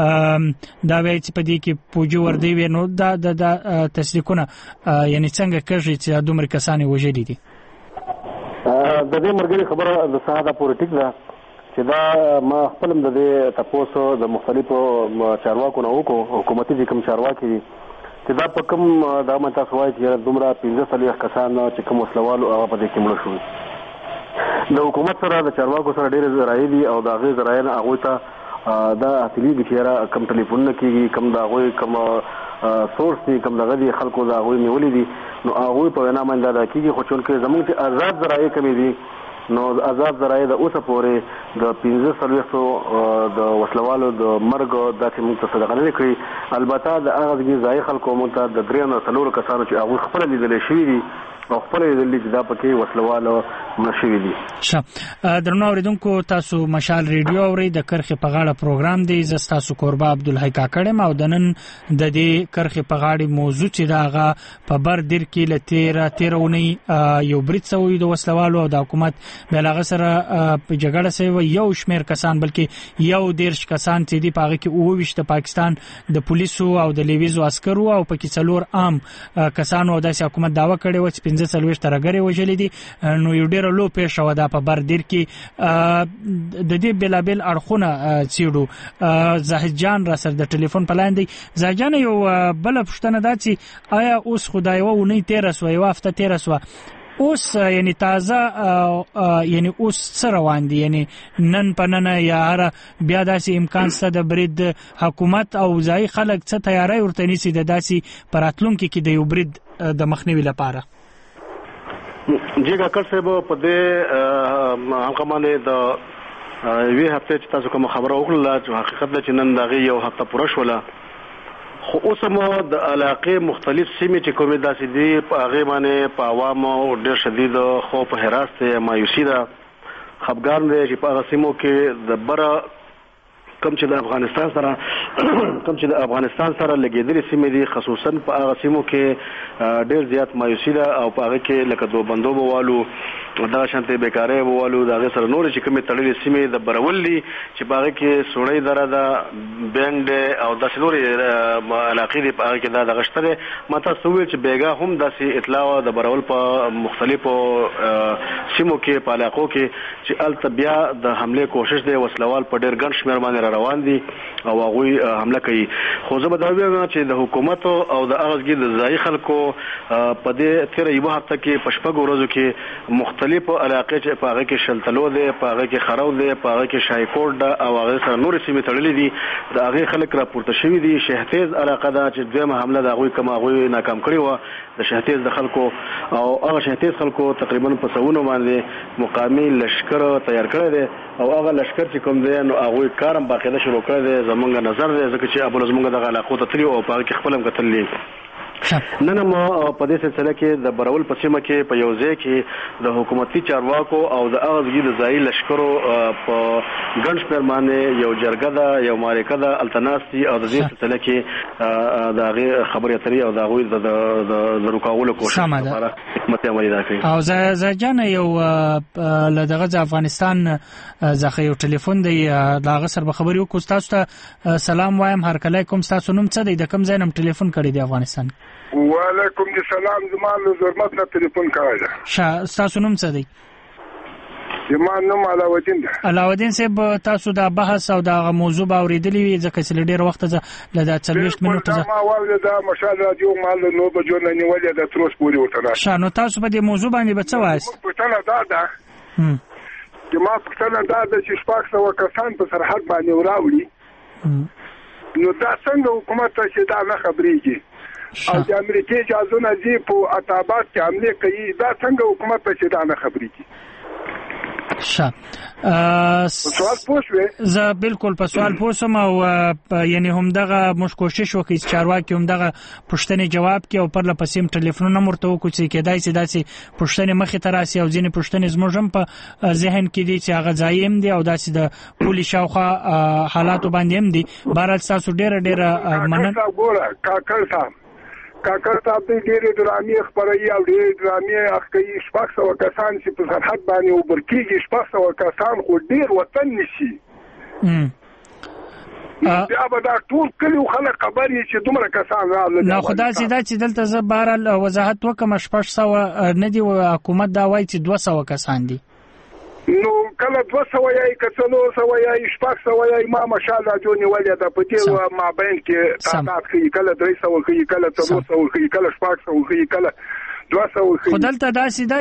دا وایي چې په دې کې پوجو ور دی نو دا د تصدیقونه یعنی څنګه کوي چې دومره کسان وجلی دي د دې مرګري خبره د ساده پولیټیک ده چې دا ما خپلم د دې تاسو د مختلفو چارواکو نه وکړو حکومتي کوم چارواکي چې دا په کوم د تاسو وایي چې دومره 15 کسان چې کوم وسلوالو هغه په دې کې مړ شو د حکومت سره د چارواکو سره ډېر زراعي دي او دا غي زراعي نه هغه ته دا اصلي چې کم ټلیفون کېږي کم دا غوي کم سورس دي کم دغه دي خلکو دا غوي نیولې دي نو هغه په وینا باندې دا کېږي خو چې زموږ ته آزاد زراعي کمی دي نو آزاد زراعي د اوسه پورې د 15 د وسلوالو د مرګ د چې موږ څه دغه نه کړی البته د هغه ځای خلکو مونږ ته د 3 کسانو چې هغه خپل لیدل شوی دي او خپل لیدل چې دا پکې وسلوالو نشوي دي درنو اوریدونکو تاسو مشال ریډیو اوري د کرخه په غاړه پروګرام دی ز تاسو قربا عبدالحی کاکړم او د نن د دې کرخه په غاړه موضوع چې داغه په بر دیر کې ل 13 یو برید سوی د وسلوالو او د حکومت بلغه سره په جګړه سوی یو شمیر کسان بلکې یو 13 کسان چې دی پاغه کې 22 د پاکستان د پولیسو او د لیویزو عسکرو او پکې څلور عام کسانو د حکومت داوا کړي و چې 15 ترګری وجلې دي نو یو ډیر لو پیښ و دا په بر دیر کې د دې بلابل اړخونه چیړو زاهجان را سره د ټلیفون پلاندې زاهجان یو بل پښتنه دا چې آیا اوس خدای و نه 13 یو هفته 13 اوس یعنی تازه یعنی اوس سره روان دي یعنی نن پننه یا بیا داسې امکان ست د برید حکومت او ځای خلک څه تیاری ورته نیسي د داسې پراتلونکو کې د یو برید د مخنیوي لپاره جګه کړ صاحب په دې هغه باندې د وی هفته چې تاسو کوم خبره وکړه چې حقیقت ده چې نن دغه یو هفته پوره شوله خو اوس مو د علاقې مختلف سیمې چې کومې داسې دي په هغه باندې په عوامو ډېر شدید خوف هراس ته مایوسی ده خفګان دي چې په هغه سیمو کې د بره کم چې د افغانستان سره لګیدلې سیمې دي خصوصا په هغه سیمو کې ډېر زیات مایوسی ده او په هغه کې لکه دو بندوب والو دا شانته بیکاره والو دا غیر سره نور چې کومې تړلې سیمې د برولي چې په هغه کې سوړی دره ده بند او د سلوري علاقې دی په هغه کې دا د غشتره ماته سوې چې بیګا هم داسې اطلاع د برول په مختلفو سیمو کې په علاقو کې چې التبیا د حمله کوشش دی وسلوال په ډېر ګڼ شمېر باندې روان دي او هغه حمله کوي خو زه به دا وایم چې د حکومت او د اغزګي د ځای خلکو په دې تیر یو هفته کې پښپګ ورځو کې مختلفو علاقې چې په هغه کې شلتلو دي په هغه کې خرو دي په هغه کې شایکوټ او هغه سره نور سیمې تړلې دي د هغه خلک راپورته شوی دي شهتیز علاقه دا چې دویمه حمله د هغه کوم هغه ناکام کړی و د شهتیز د خلکو او هغه شهتیز خلکو تقریبا په سونو باندې مقامی لشکر تیار کړی دي او هغه لشکر چې کوم دی نو هغه کارم باقاعده شروع کړی دی زمونږ نظر دی ځکه چې ابو زمونږ د علاقو ته تللی او په هغه کې خپلم کتللی نن مو په دې سلسله کې د برول پسیمه کې په یو ځای کې د حکومتي چارواکو او د اغزګي د ځای لشکرو په ګڼ شمېر باندې یو جرګه ده یو معرکه ده التناسي او د دې سلسله کې د هغه خبرې اترې او د هغه د رکاولو کوشش لپاره حکومت عملي دا کوي او زجان یو لدغه افغانستان ځخه یو ټلیفون دی دغه سره خبري وکړو تاسو ته سلام وایم هر کله کوم تاسو نوم څه دی د کوم ځای نوم ټلیفون کړی دی افغانستان وعلیکم السلام زمان زرمت نه ټلیفون کړی دا تاسو نوم څه دی زمان نوم علاوالدین دی علاوالدین صاحب تاسو دا بحث او دا موضوع باوریدلی وي ځکه چې ډیر وخت له دا 40 منټه ما واورید دا مشال رادیو مال نو به جون نیولې د تروس پوری وته نو تاسو په دې موضوع باندې به څه وایي پښتنه دا ده چې ما پښتنه دا ده چې شپږ سو کسان په سرحد باندې وراوړي نو دا څنګه حکومت ته چې دا نه خبرېږي او د امریکای جازونه زی په عتابات کې حمله کوي دا څنګه حکومت ته چې دا نه خبرې کی سوال پوښوي زه بالکل په سوال پوښم او یعنی هم دغه مش کوشش وکړي چې چارواکي هم دغه پوښتنې جواب کړي او پر لپسیم ټلیفون نمبر ته وکړي چې کېدای شي داسې پوښتنې مخې ته راسي او ځینې پوښتنې زموږ هم په ذهن کې دي چې هغه ځایم دي او داسې د پولي شاوخوا حالاتو باندې هم دي بهرحال تاسو ډېره مننه کاکړ صاحب دې ډېرې ډرامې خپروي او ډېرې ډرامې اخکې 600 کسان چې په سرحد باندې وبرکېږي 600 کسان خو ډېر وطن نشي بیا به دا ټول کلیو خلک خبرې چې دومره کسان راغلل نو خدا سیدا چې دلته زه بهرحال وضاحت وکم 600 نه دی حکومت دا وایي چې 200 کسان دي نو کله 200 یا کڅلو سو یا 600 یا ما ماشاءالله جونی ولیا د پټیو ما بین کې تعداد کې کله 300 کې کله 300 کې کله 600 کې کله 200 کې دلته دا سیدا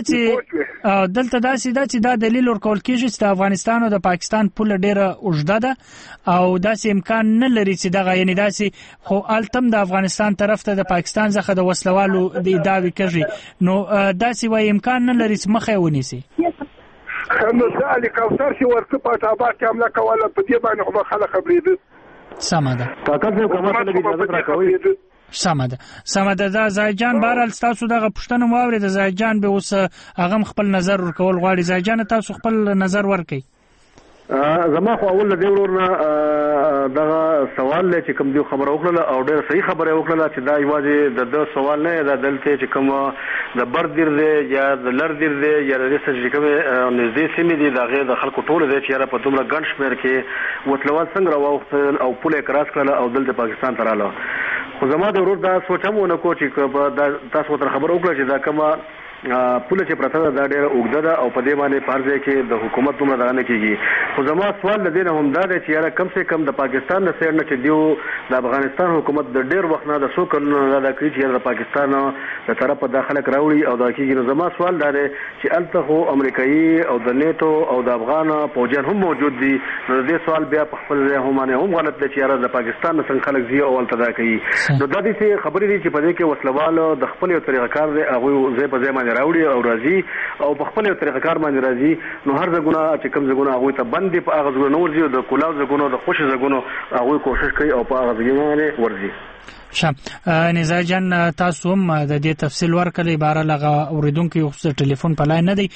چې دا دلیل ورکول کیږي چې د افغانستان او د پاکستان پوله ډیره اوږده ده او داسې امکان نه لري چې دغه یعنی داسې خو التم د افغانستان طرف ته د پاکستان څخه د وسلوالو د ادعاوی کوي نو داسې وای امکان نه لري چې مخه ونیسي نو ځالي کوثر چې ورته په تابع کې عمله کوله په دې باندې خو خلک خبرېده سمه ده کاکړ کومه اجازه راکوي سمه ده دا زایجان بهرحال تاسو دغه پښتنه واوري د زایجان به اوس هغه خپل نظر ورکول غواړي زایجان تاسو خپل نظر ورکړئ زما خو اول د ورورنا دغه سوال چې کوم دی خبره وکړه او ډېر صحیح خبره وکړه چې دا یوازې د سوال نه دا دلته چې کوم د بردیر دی یا د لردیر دی یا د ریسرچ کوم نږدې سیمې دي دا غیر د خلکو ټول دی چې را په دومره ګڼ شمېر کې وسلوال څنګه راوختل او پوله کراس کړل او دلته پاکستان ته رااله خو زما د ورور دا سوچمونه کو چې تاسو تر خبر وکړه چې دا کومه پوله چې پرته دا ډېر اوږده ده او په دې باندې فرض کې د حکومت دومره دانه کیږي خو زما سوال د دې نه هم دا دی چې یاره کم سے کم د پاکستان نه سیر نه چې دیو د افغانستان حکومت د ډېر وخت نه د څو کلونو دا کوي چې د پاکستان د طرفه داخله راوړي او دا کیږي نو زما سوال دا دی چې الته خو امریکایي او د نیټو او د افغان فوجیان هم موجود دي نو دې سوال بیا په خپل ځای هم هم غلط دی چې یاره د پاکستان نه څنګه خلک زی او الته دا کوي نو دا دې خبرې دي چې په دې کې وسلوال د خپل یو طریقه کار دی هغه ځای په ځای راوړي او راځي او په خپل طریقه کار باندې راځي نو هر ځګونه چې کوم ځګونه هغه ته باندې په هغه ځګونه ورځي د کلاو ځګونه د خوش ځګونه هغه کوشش کوي او په هغه ځګونه ورځي نزار جان تاسو هم د دې تفصیل ورکړئ بهر لغه اوریدونکو یو څه ټلیفون په لاین نه دی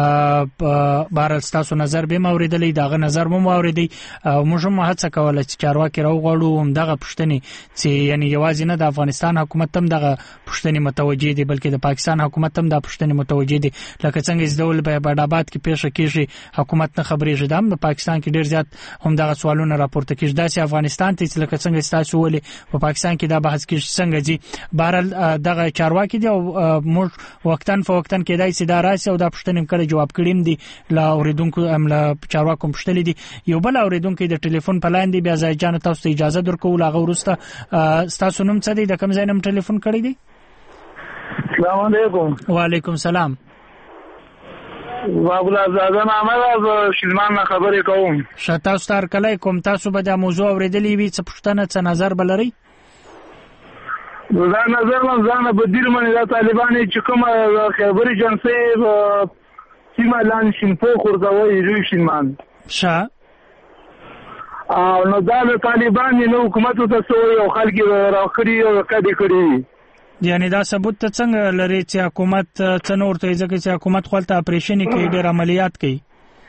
بهر تاسو نظر به موریدلې داغه نظر مو موریدي موږ هم هڅه کوله چې چارواکي راوغړو هم دغه پښتني چې یعنی یوازې نه د افغانستان حکومت هم دغه پښتني متوجي دي بلکې د پاکستان حکومت هم د پښتني متوجي دي لکه څنګه چې دول په بډاباد کې پیښه کیږي حکومت نه خبرې جدام د پاکستان کې ډیر زیات هم دغه سوالونه راپورته کیږي د افغانستان ته لکه څنګه تاسو ولې په پاکستان کې دا بحث کې څنګه دي بهرال دغه چارواکي دي او موږ وختن فوختن کې دای سي دا راسي او د پښتنې کړه جواب کړیم دي لا اوریدونکو املا چارواکو پښتلې دي یو بل اوریدونکو د ټلیفون په لاندې بیا ځای جان تاسو ته اجازه درکول هغه ورسته تاسو نوم څه دی د کوم ځای نوم ټلیفون کړی دی السلام علیکم وعلیکم السلام بابل آزاد محمد از شلمان خبرې کوم شتا ستار کله کوم تاسو به د موضوع اوریدلې وي څه پښتنه څه نظر بلري دا نظر ځان بدیل منه د طالبانو چې کوم خبري جنسي سیمه لان شینپو خورځوي روي شینمان او نو دا د طالبانو نو حکومت ته سوې او خلک راخري او کډي یعنی دا ثبوت ته څنګه لري چې حکومت څنګه ورته ځکه چې حکومت خپل اپریشن کوي ډېر عملیات کوي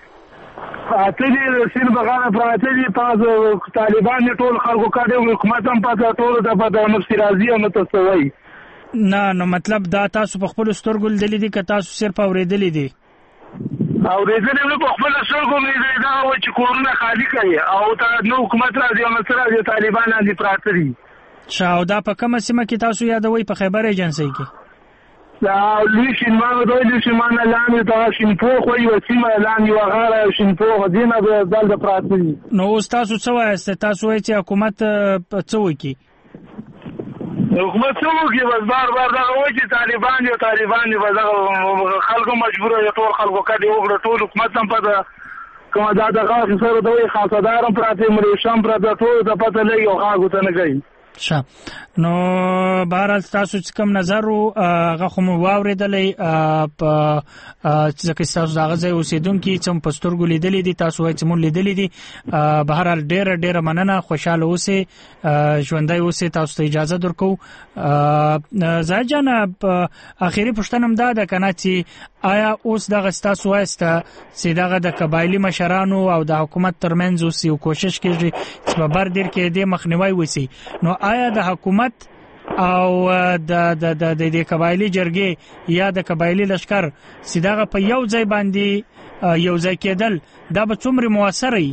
اته سین بغانه پراته دي تاسو طالبان ټول خلکو کډه حکومت هم پاتې ټول د په نفس راضي او متسوي نه نو مطلب دا تاسو په خپل سترګل دلی دي که تاسو صرف اوریدلې دي اوریدلې نو په خپل سترګو مې دا و چې کورونه خالی کوي او ته نو حکومت راځي او مثلا طالبان دي پراته دي شاو دا په کومه سیمه کې تاسو یادوي په خیبر ایجنسی کې دا لوشین ما دوی لوشین ما نه لاندې دا شینپو خو یو سیمه لاندې وغاره شینپو دینه به دل د پراتی نو تاسو څه وایسته تاسو وایي چې حکومت څه وکړي حکومت څه وکړي بس بار دا وایي چې طالبان به خلکو مجبور دي ټول خلکو کډي وګړه ټول حکومت هم په کومه دا دغه سره دوی خاصدارم پراتی مریشم پر د ټول د پته لګي او هغه ته نه کوي نو بهر تاسو کوم نظر هغه خو مو واوریدلې په ځکه تاسو دغه ځای اوسیدونکو چې په سترګو لیدلې دي تاسو وایي چې مون لیدلې دي بهر ډېر مننه خوشاله اوسئ ژوندۍ اوسئ تاسو ته اجازه درکو زه جان اخیری پوښتنه هم ده کنه چې آیا اوس دغه تاسو وایسته چې دغه د قبایلی مشرانو او د حکومت ترمنځ اوس یو کوشش کیږي چې په بر دیر کې د مخنیوي وسی نو آیا د حکومت او د قبایلی جرګې یا د قبایلی لشکر سیداغه په یو ځای باندې یو ځای کېدل دا به څومره موثر وي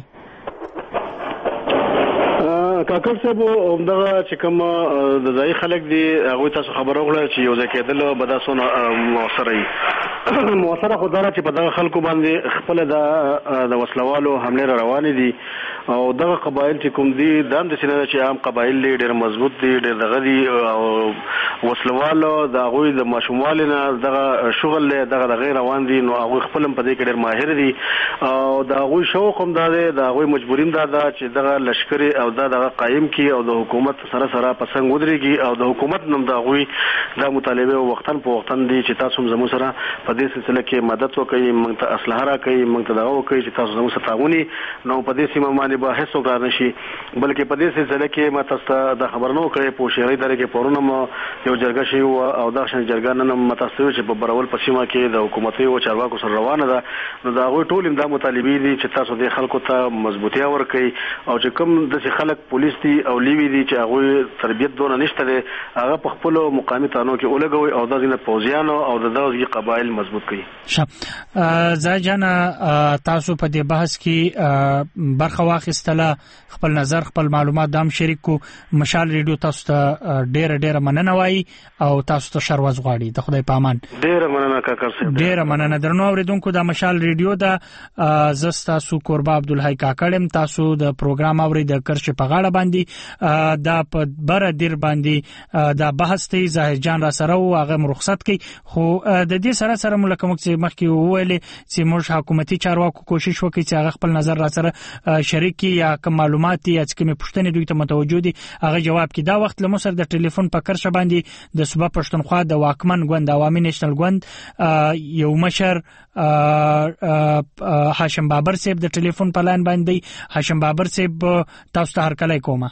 کاکړ صاحب همدغه چې کوم د ځای خلک دي هغه تاسو خبره وکړه چې یو ځای کېدل به دا څونه موثر وي موثر خو دا چې په دغه خلکو باندې خپل د وسلوالو حمله روانې دي او دغه قبایل چې کوم دي د سینې چې عام قبایل ډېر مضبوط دي ډېر دغه دي او وسلوالو د هغه د ماشوموالو نه دغه شغل دغه غیر روان دي نو هغه خپل په دې کې ډېر ماهر دي او د هغه شوق هم دا دی د هغه مجبورین دا چې دغه لشکر او دغه قائم کی او د حکومت سره پسنګ ودرېږي او د حکومت نوم دا غوي د مطالبه وختن په وختن دي چې تاسو زموږ سره په دې سلسله کې مدد وکړئ موږ ته اسلحه راکړئ موږ ته دا وکړئ چې تاسو زموږ سره تعاوني نو په دې سیمه باندې به هیڅ وکړ نشي بلکې په دې سلسله کې ما تاسو د خبرنو کړې په شهري درې کې پرونم یو جرګه شي او دا شن جرګه نن متاسو چې په برول په سیمه کې د حکومتي او چارواکو سره روانه ده نو دا غوي ټول د مطالبه دي چې تاسو د خلکو ته مضبوطیا ورکړي او چې کوم د خلک پولیس دي او لیوی دي چې هغه تربیت دونه نشته ده هغه په خپل مقامی تانو کې اولګوي او د ځینې پوزیانو او د دغه قبایل مضبوط کړي ځاجان تاسو په دې بحث کې برخه واخیستله خپل نظر خپل معلومات دام شریک کو مشال ریډیو تاسو ته ډېر مننه وای او تاسو ته شرواز غواړي د خدای په امان ډېر مننه کاکر صاحب ډېر مننه درنو اوریدونکو د مشال ریډیو د زستا سو قربا عبدالحی کاکړم تاسو د پروګرام اورید کرش په غاړه باندې دا په بر دیر باندې دا بحث ته ظاهر جان را سره او هغه رخصت کوي خو د دې سره ملکه مکه مخکې وویل چې موږ حکومتي چارواکو کوشش وکړي چې هغه خپل نظر را سره شریک یا کوم معلومات یا کوم پوښتنې دوی ته متوجه دي هغه جواب کړي دا وخت له مصر د ټلیفون په کرشه باندې د صوبه پښتونخوا د واکمن ګوند عوامي نېشنل ګوند یو مشر هاشم بابر صاحب د ټلیفون په لاین باندې هاشم بابر صاحب تاسو ته هرکلی کوم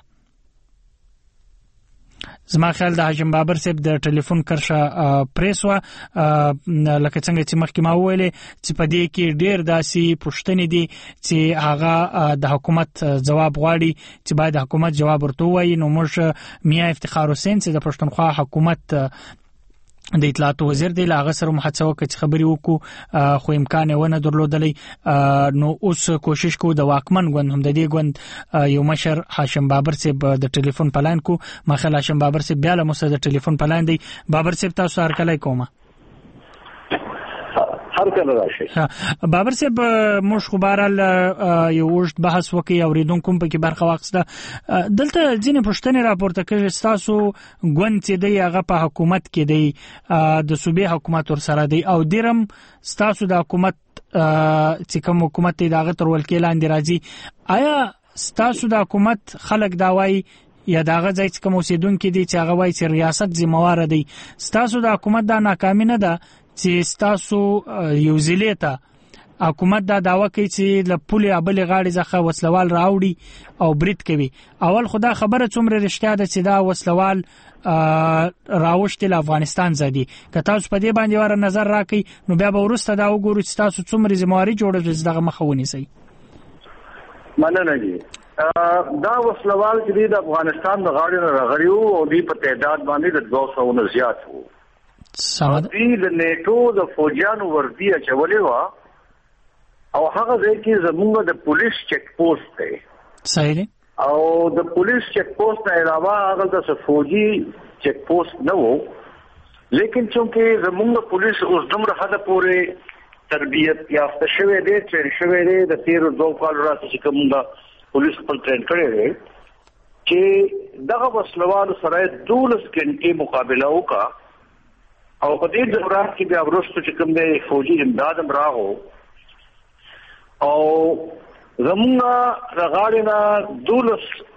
زما خیال د هاشم بابر صاحب د ټلیفون کرشه پریس وا لکه څنګه چې مخکې ما ویلې چې په دې کې ډېر داسې پوښتنې دي چې هغه د حکومت جواب غواړي چې باید حکومت جواب ورته وایي نو موږ میا افتخار حسین چې د پښتونخوا حکومت د اطلاعات وزیر دی لاغه سره محادثه وکړي چې خبري وکړو خو امکان ونه درلودلې نو اوس کوشش کوو د واکمن ګوند هم د دې ګوند یو مشر هاشم بابر صاحب د ټلیفون پلان کو مخه هاشم بابر صاحب بیا له مو د ټلیفون پلان دی بابر صاحب تاسو هرکلی کومه هر کله راشي بابر صاحب موږ خو بهرال یو وشت بحث وکي اوریدونکو په کې برخه واخسته دلته ځینې پوښتنې راپورته کړي تاسو ګوند چې دی هغه په حکومت کې دی د صوبې حکومت ور سره دی او دیرم تاسو د حکومت چې کوم حکومت دی دغه تر ولکې لاندې راځي آیا تاسو د حکومت خلک دا وایي یا داغه ځای چې کوم اوسیدونکو دي چې هغه وایي چې ریاست ذمہوار دی تاسو د حکومت دا ناکامي نه ده چې تاسو یو ځلیته حکومت دا داوا کوي چې له پولې ابل غاړي ځخه وسلوال راوړي او برید کوي اول خدا خبره څومره رښتیا ده چې دا وسلوال راوښتل افغانستان زدي که تاسو په دې باندې ور نظر راکړئ نو بیا به ورسته دا وګورئ چې تاسو څومره ذمہواری جوړوي دغه مخاوني سي مننه دي دا وسلوال چې د افغانستان د غاړي نه راغلیو او دی په تعداد باندې د 200 نه زیات وو دې د نیټو د فوجانو وردی اچولې و او هغه ځای کې زموږ د پولیس چیک پوسټ دی صحیح دی او د پولیس چیک پوسټ نه علاوه هغه د فوجي چیک پوسټ نه وو لیکن چې زموږ پولیس اوس دومره حد پورې تربیت یافته شوی دی چې شوی دی د 13 کال راځي چې کومه پولیس خپل ټرین کړی دی چې دغه وسلوالو سره 12 غنټې مقابله وکړه او په دې دوران کې بیا ورسته چې کوم دی فوجي امداد هم راغو او زمونږ رغاړې نه 12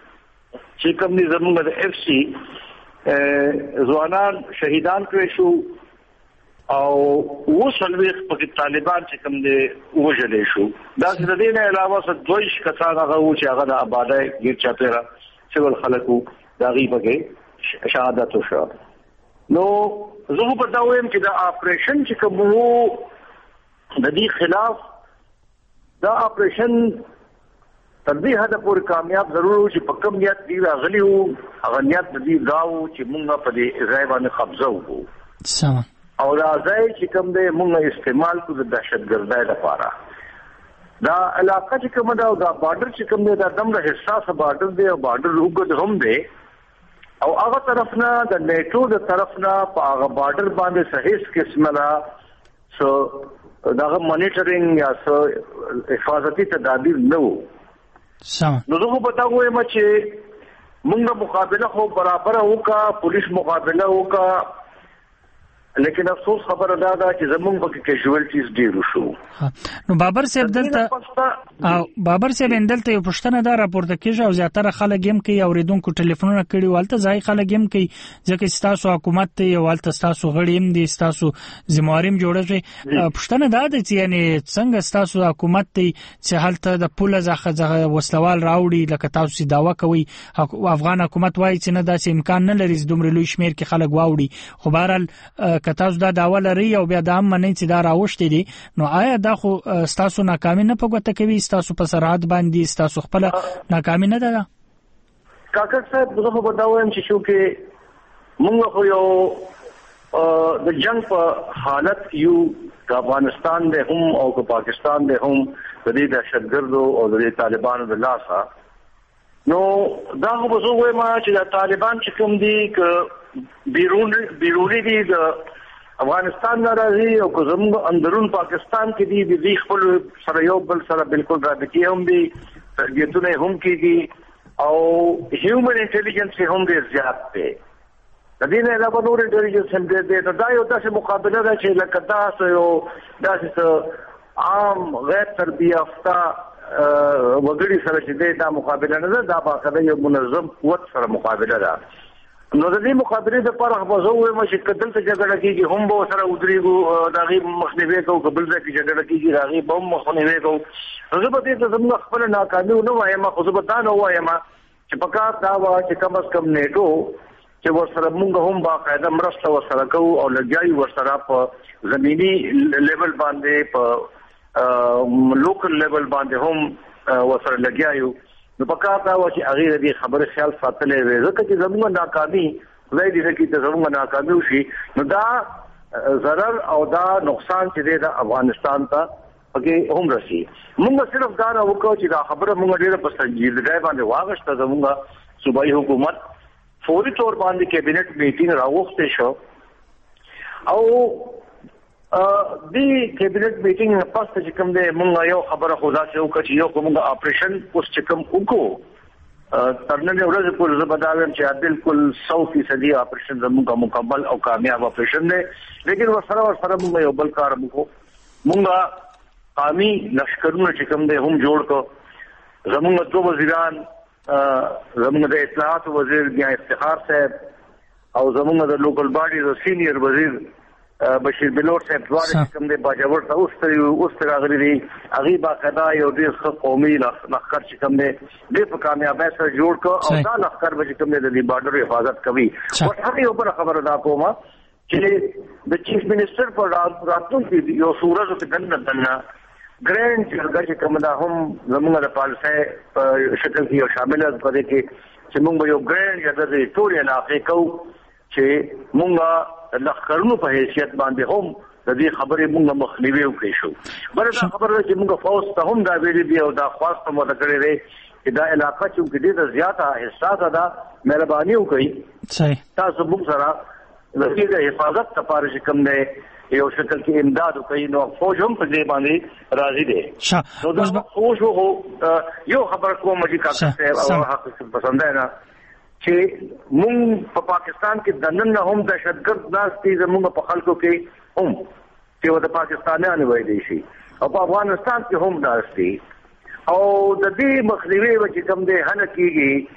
چې کوم دي زموږ د اف سي ځوانان شهیدان کړي شو او وسلويخ په طالبان چې کوم دي وژلې شو. دا د دې نه علاوه څه دویش کسان هغه و چې هغه د آبادای غیر چاپیرا سیول خلکو دا غي بګي شهادت وشو. نو زه په دا وایم چې دا اپریشن چې کوم وو د دې خلاف دا اپریشن تر دې حد پورې کامیاب ضرور چې په کوم نیت دی راغلی وو هغه نیت دې داو چې موږ په دې ځای باندې قبضه وکړو او دا ځای چې کوم دې موږ استعمال کو د دهشتګردۍ لپاره. دا علاقه چې کوم دا بارډر چې کوم دا دمره حساس بارډر دی او بارډر وګد هم دی او هغه طرف نه د نیټو د طرف نه په هغه بارډر باندې صحیح قسمه لا سو دغه مانیټرینګ یا سو حفاظتي تدابیر نه وو. نو زه په تا وایم چې موږ مقابله خو برابر وکا پولیس مقابله وکا لیکن افسوس خبره دا ده چې زمونږ په کیژوالټیز ډیر شو. نو بابر صاحب دلته یو پښتنه دا راپورته کیږي او زیاتره خلک هم کوي اوریدونکو ټلیفونونه کړي والته ځای خلک هم کوي ځکه تاسو حکومت ته یو والته تاسو غړي هم دي تاسو ذمہاریم جوړوي. پښتنه دا ده چې یعنی څنګه تاسو حکومت ته چې هلته د پوله ځخه وسلوال راوړي لکه تاسو داوا کوي افغان حکومت وایي چې نه داسې امکان نه لري دومره لوی شمیر کې خلک واوړي خو بهرحال کتاز دا داوا لري او بیا د هم منې چې دا راوښتي دي. نو آیا دا خو تاسو ناکامي نه پګوته کوي تاسو په سرحد باندې تاسو خپل ناکامي نه ده؟ کاکړ صاحب زه خو دا وایم چې شو کې موږ خو یو د جنگ په حالت یو د افغانستان د هم او د پاکستان د هم د دې دهشتګردو او د طالبانو د لاسه. نو دا خو زه وایم چې د طالبان چې کوم دي ک بیرونی دي د افغانستان ناراضي او زموږ اندرون پاکستان کې دي د خپل سره یو بل سره بالکل رابطې هم دي تربیتونه هم کېږي او هیومن انټيليجنس هم ډېر زیات دی. د دې نه علاوه نور انټيليجنس هم ډېر دی. دا یو داسې مقابله ده چې لکه تاسو یو داسې عام غیر تربیه یافته وګړي سره چې دا مقابله نه ده دا باقاعده یو منظم قوت سره مقابله ده. نو د دې مقابله لپاره خو زه وایم چې کدل ته جګړه کیږي هم به سره ودرېږو دا غي مخنیوي کوو قبل ځکه جګړه کیږي راغي به مخنیوي کوو. زه به دې ته زموږ خپل ناکامي نه وایم خو زه به دا نه وایم چې پکار دا وا چې کم از کم نیټو چې ورسره موږ هم باقاعده مرسته ورسره کوو او لګیایو ورسره په زمینی لیول باندې په لوکل لیول باندې هم ورسره لګیایو. نو پکار دا و چې هغه دې خبره خیال ساتلې وي ځکه چې زموږ ناکامي خدای دې کې ته زموږ ناکامي وشي نو دا ضرر او دا نقصان چې د افغانستان ته پکې هم رسي. موږ صرف دا نه وکړو چې دا خبره موږ ډېر په سنجیدګۍ باندې واغښته. زموږ صوبایي حکومت فوري تور باندې کابینټ میټینګ راوښته شو او دی کابینټ میټینګ پس چې کوم دی موږ یو خبره خدا چې وکړو چې یو کوم اپریشن اوس چې کوم وکړو ترنه ورځ په زبداویم چې بالکل 100% اپریشن زموږ مکمل او کامیاب اپریشن دی. لیکن ورسره موږ یو بل کار وکړو موږ قومي لشکرونه چې کوم دی هم جوړ کړو. زموږ دوه وزیران زموږ د اطلاعات وزیر بیا افتخار صاحب او زموږ د لوکل باډي د سینیئر وزیر بشیر بلور صاحب دواره کوم دی باجوړ ته اوس راغلي دي هغه باقاعده یو ډېر ښه قومي لښکر چې کوم دی د په کامیابی سره جوړ کړ او دا لښکر به کوم دی د بارډر حفاظت کوي. او هغه یو بل خبره دا کومه چې د چیف منسٹر پر راتلونکي یو سورج ته دنه ګرانډ جرګه چې کوم دا هم زموږ د پالیسۍ په شکل کې یو شامل ده په دې کې چې موږ یو ګرانډ جرګه د ټول علاقې کوو چې موږ لخرونو په حیثیت باندې هم د دې خبرې موږ مخنیوي وکړو شو. بل دا خبره چې موږ فوز ته هم دا ویلي دی او دا خواسته مو کړې ده چې دا علاقه چې ډېره زیاته حساسه ده مهرباني وکړئ صحیح تاسو موږ سره د دې حفاظت لپاره چې کوم نه یو شکل کې امداد کوي نو فوج هم په دې باندې راضي دي. نو دا فوج یو خبر کوم چې کاکړ او حق پسند نه چې مونږ په پاکستان کې دنن هم دهشتګرد ناستي زموږ په خلکو کې هم چې د پاکستانیانو وای دي شي او په افغانستان کې هم ناستي او د دې مخنیوي چې کوم دې هنه کیږي چې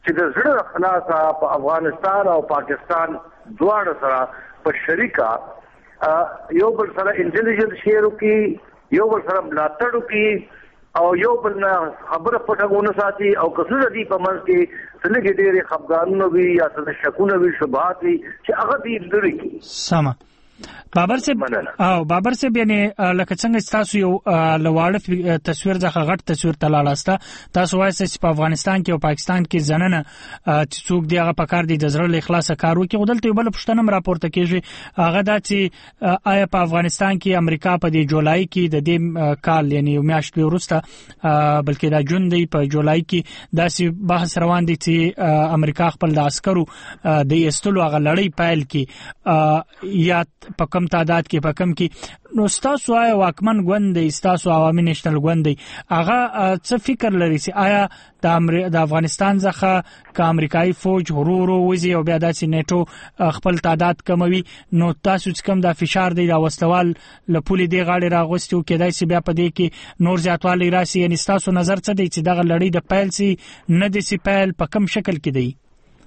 چې د زړه خلاصه په افغانستان او پاکستان دواړه سره په شریکه یو بل سره انټيليجنس شیرو کې یو بل سره ملاتړو کې او یو بل نه خبره پټونه ساتي او کله دې په منځ کې څنګه ډېرې خفګانونه وي یا څه شکونه وي شبهات وي چې هغه دې لري کې سم بابر صاحب یعنی لکه څنګه تاسو یو لواړه تصویر ځخه غټ تصویر تلالاسته تاسو وایي چې په افغانستان کې او پاکستان کې زننه چې څوک دی هغه پکار دي د زړه له اخلاص کار وکړي غوډلته بل پښتنه راپورته کیږي هغه دا چې آیا په افغانستان کې امریکا په د جولای کې د دې کال یعنی میاشتې وروسته بلکې دا جون دی په جولای کې داسې بحث روان دي چې امریکا خپل د عسکرو د ایستلو هغه لړۍ پیل کی یا په کم تعداد کې په کم کې نو تاسو آیا واکمن ګوند دی تاسو عوامي نېشنل ګوند دی هغه څه فکر لري چې آیا د افغانستان څخه ک امریکایي فوج هرورو وزي او بیا د نیټو خپل تعداد کموي نو تاسو چې کم د فشار دی دا وسلوال لپولې دی غاړي راغوستو کېدای چې بیا په دې کې نور زیاتوالی راسي یعنی تاسو نظر څه دی چې دغه لړۍ د پیل سي نه د سی پیل په کم شکل کې دی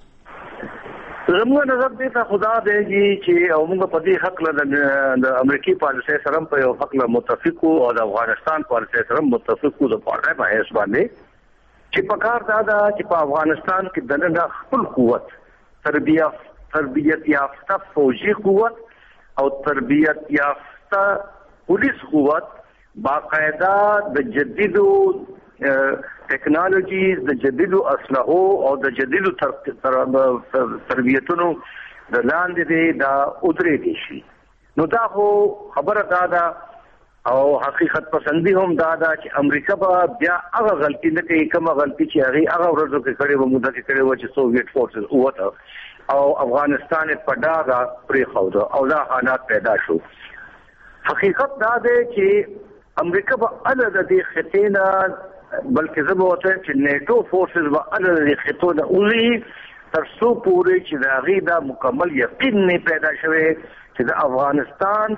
زموږ نظر دې ته خدا دیږي چې او موږ په دې حق له د امریکای پالیسي سره په یو حق له متفقو او د افغانستان پالیسي سره متفقو د پاره په هیڅ باندې چې په کار دا چې په افغانستان کې دنه خپل قوت تربیت یافته فوجي قوت او تربیت یافته پولیس قوت باقاعده د جدیدو ټیکنالوژیز د جدیدو اسلحو او د جدیدو تربیتونو د لاندې دی دا ادرې دي شي نو دا خو خبره دا او حقیقت پسندي هم دا چې امریکا به بیا هغه غلطي نه کوي کومه غلطي چې هغه ورځو کې کړې و موږ کې کړې و چې سوویت فورسز وته او افغانستان په ډاګه پرې خو او دا حالات پیدا شو حقیقت دا دی چې امریکا به ال د دې خطینا بلکې زه به وته چې نیټو فورسز به ال د خطونه اولي تر څو پورې چې دا غي دا مکمل یقین نه پیدا شوه چې د افغانستان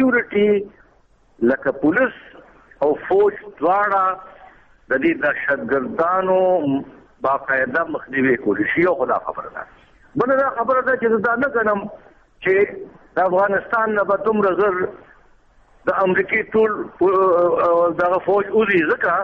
سکیورټي لکه پولیس او فوج دواړه د دې دهشتګردانو باقاعده مخنیوي کوي شي او خدا خبره ده بل دا خبره ده چې دا نه غنم چې د افغانستان نه به دومره زر د امریکای ټول دغه فوج اوزي ځکه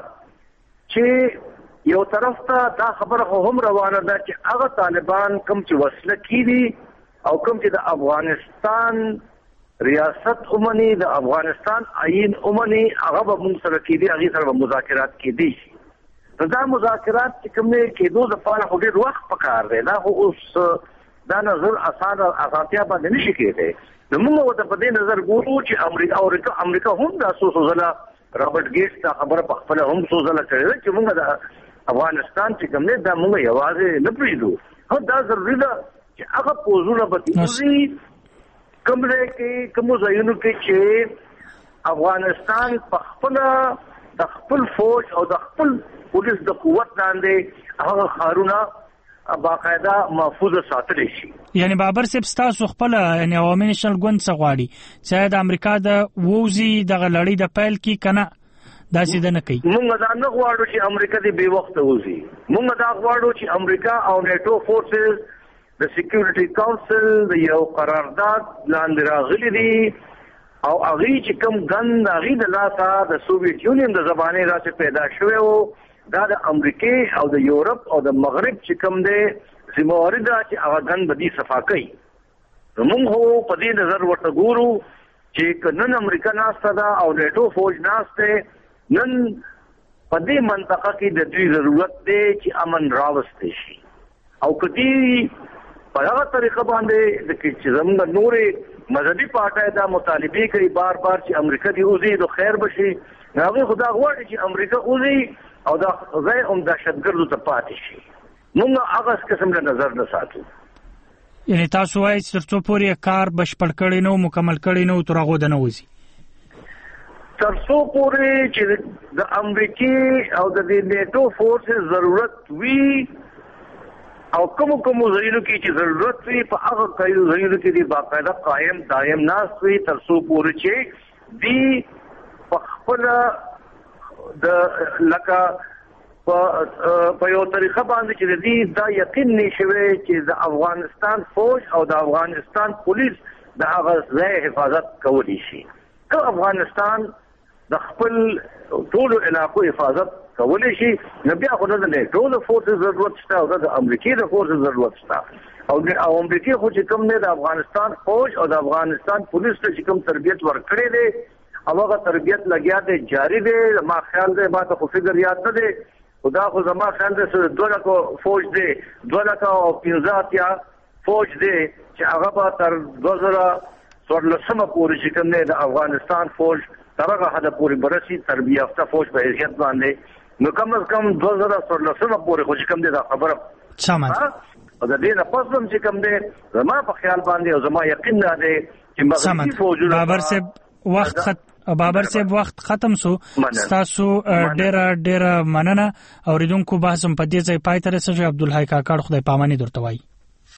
چې یو طرف ته دا خبره هم روانه ده چې هغه طالبان کوم چې وسله کیدي او کوم چې د افغانستان ریاست اومني د افغانستان عین اومني هغه به موږ سره کیدي هغه سره مذاکرات کیدي دا مذاکرات چې کوم نه کېدو د پاره خو ډېر وخت پکار دی دا خو اوس دا نظر اسانتیا باندې نشي کېدی نو موږ ته په دې نظر ګورو چې امریکا هم دا سوزله رابرټ ګیټس دا خبره په خپل هم سوزله کړې چې موږ د افغانستان چې کوم نه دا موږ یوازې نه پریدو هو دا ضروري ده چې هغه پوزونه به تیزي کوم ځای کې کوم ځایونو کې چې افغانستان په خپل د خپل فوج او د خپل پولیس د قوت باندې هغه خارونه باقاعده محفوظ ساتل شي یعنی بابر صاحب تاسو خپل یعنی عوامي نېشنل ګوند څخه غواړي چې د امریکا د ووزي د لړۍ د پیل کې کنه داسې د نه کوي موږ دا نه غواړو چې امریکا دې بے وخت ووزي موږ دا غواړو چې امریکا او نیټو فورسز د سکیورټي کونسل د یو قرارداد لاندې راغلي دي او هغه چې کوم ګند هغه د لاسه د سوویت یونین د زبانه راځي پیدا شوی او دا د امریکای او د یورپ او د مغرب چې کوم دی زموږ دا چې هغه ګند بدی صفا کوي موږ هو په دې نظر ورته ګورو چې کنن امریکا ناسته دا او نیټو فوج ناسته نن په دې منطقه کې د دوی ضرورت دی چې امن راوستي شي او کدي په هغه طریقه باندې د چې زموږ نورې مذهبي پارټۍ دا مطالبه کوي بار چې امریکا دی اوزي د خیر بشي هغه خدا غواړي چې امریکا اوزي او دا ځای هم دهشتګردو ته پاتې شي موږ هغه قسم له نظر نه ساتو یعنی تاسو وایي چې تر څو پورې کار بشپړ کړي نو مکمل کړي نو تر هغه د نه وځي تر څو پورې چې د امریکای او د نیټو فورسز ضرورت وي او کوم ځایونو کې چې ضرورت وي په هغه ځایونو کې دی باقاعده قائم دائم ناس وي تر څو پورې چې دی په خپل د لکه په یو طریقه باندې چې دې دا یقین نشوي چې د افغانستان فوج او د افغانستان پولیس د هغه ځای حفاظت کولی شي. که افغانستان د خپل ټولو علاقو حفاظت کولی شي نو بیا خو د ټولو فورسز ضرورت شته او د امریکای د فورسز ضرورت شته او امریکای خو چې کوم نه د افغانستان فوج او د افغانستان پولیس ته چې کوم تربیت ورکړي دي او هغه تربیت لګیا دی جاری دی. ما خیال دی ما ته خو فکر یاد نه دی خدا خو زما خیال دی 2 لک فوج دی 2 لک او 15 فوج دی چې هغه به تر 2014 پورې چې کوم نه د افغانستان فوج تر هغه حد پورې برسي تربیه یافته فوج په حیثیت باندې نو کم از کم 2014 پورې خو چې کوم دی دا خبره سمه او د دې نه پس هم چې کوم دی زما په خیال باندې او زما یقین نه دی چې مغربي فوجونه بابر صاحب بابر صاحب وخت ختم سو تاسو ډېر مننه اوریدونکو بحث په دې ځای پای ته رسېږي. عبدالحی کاکړ خدای پاماني درته وایي.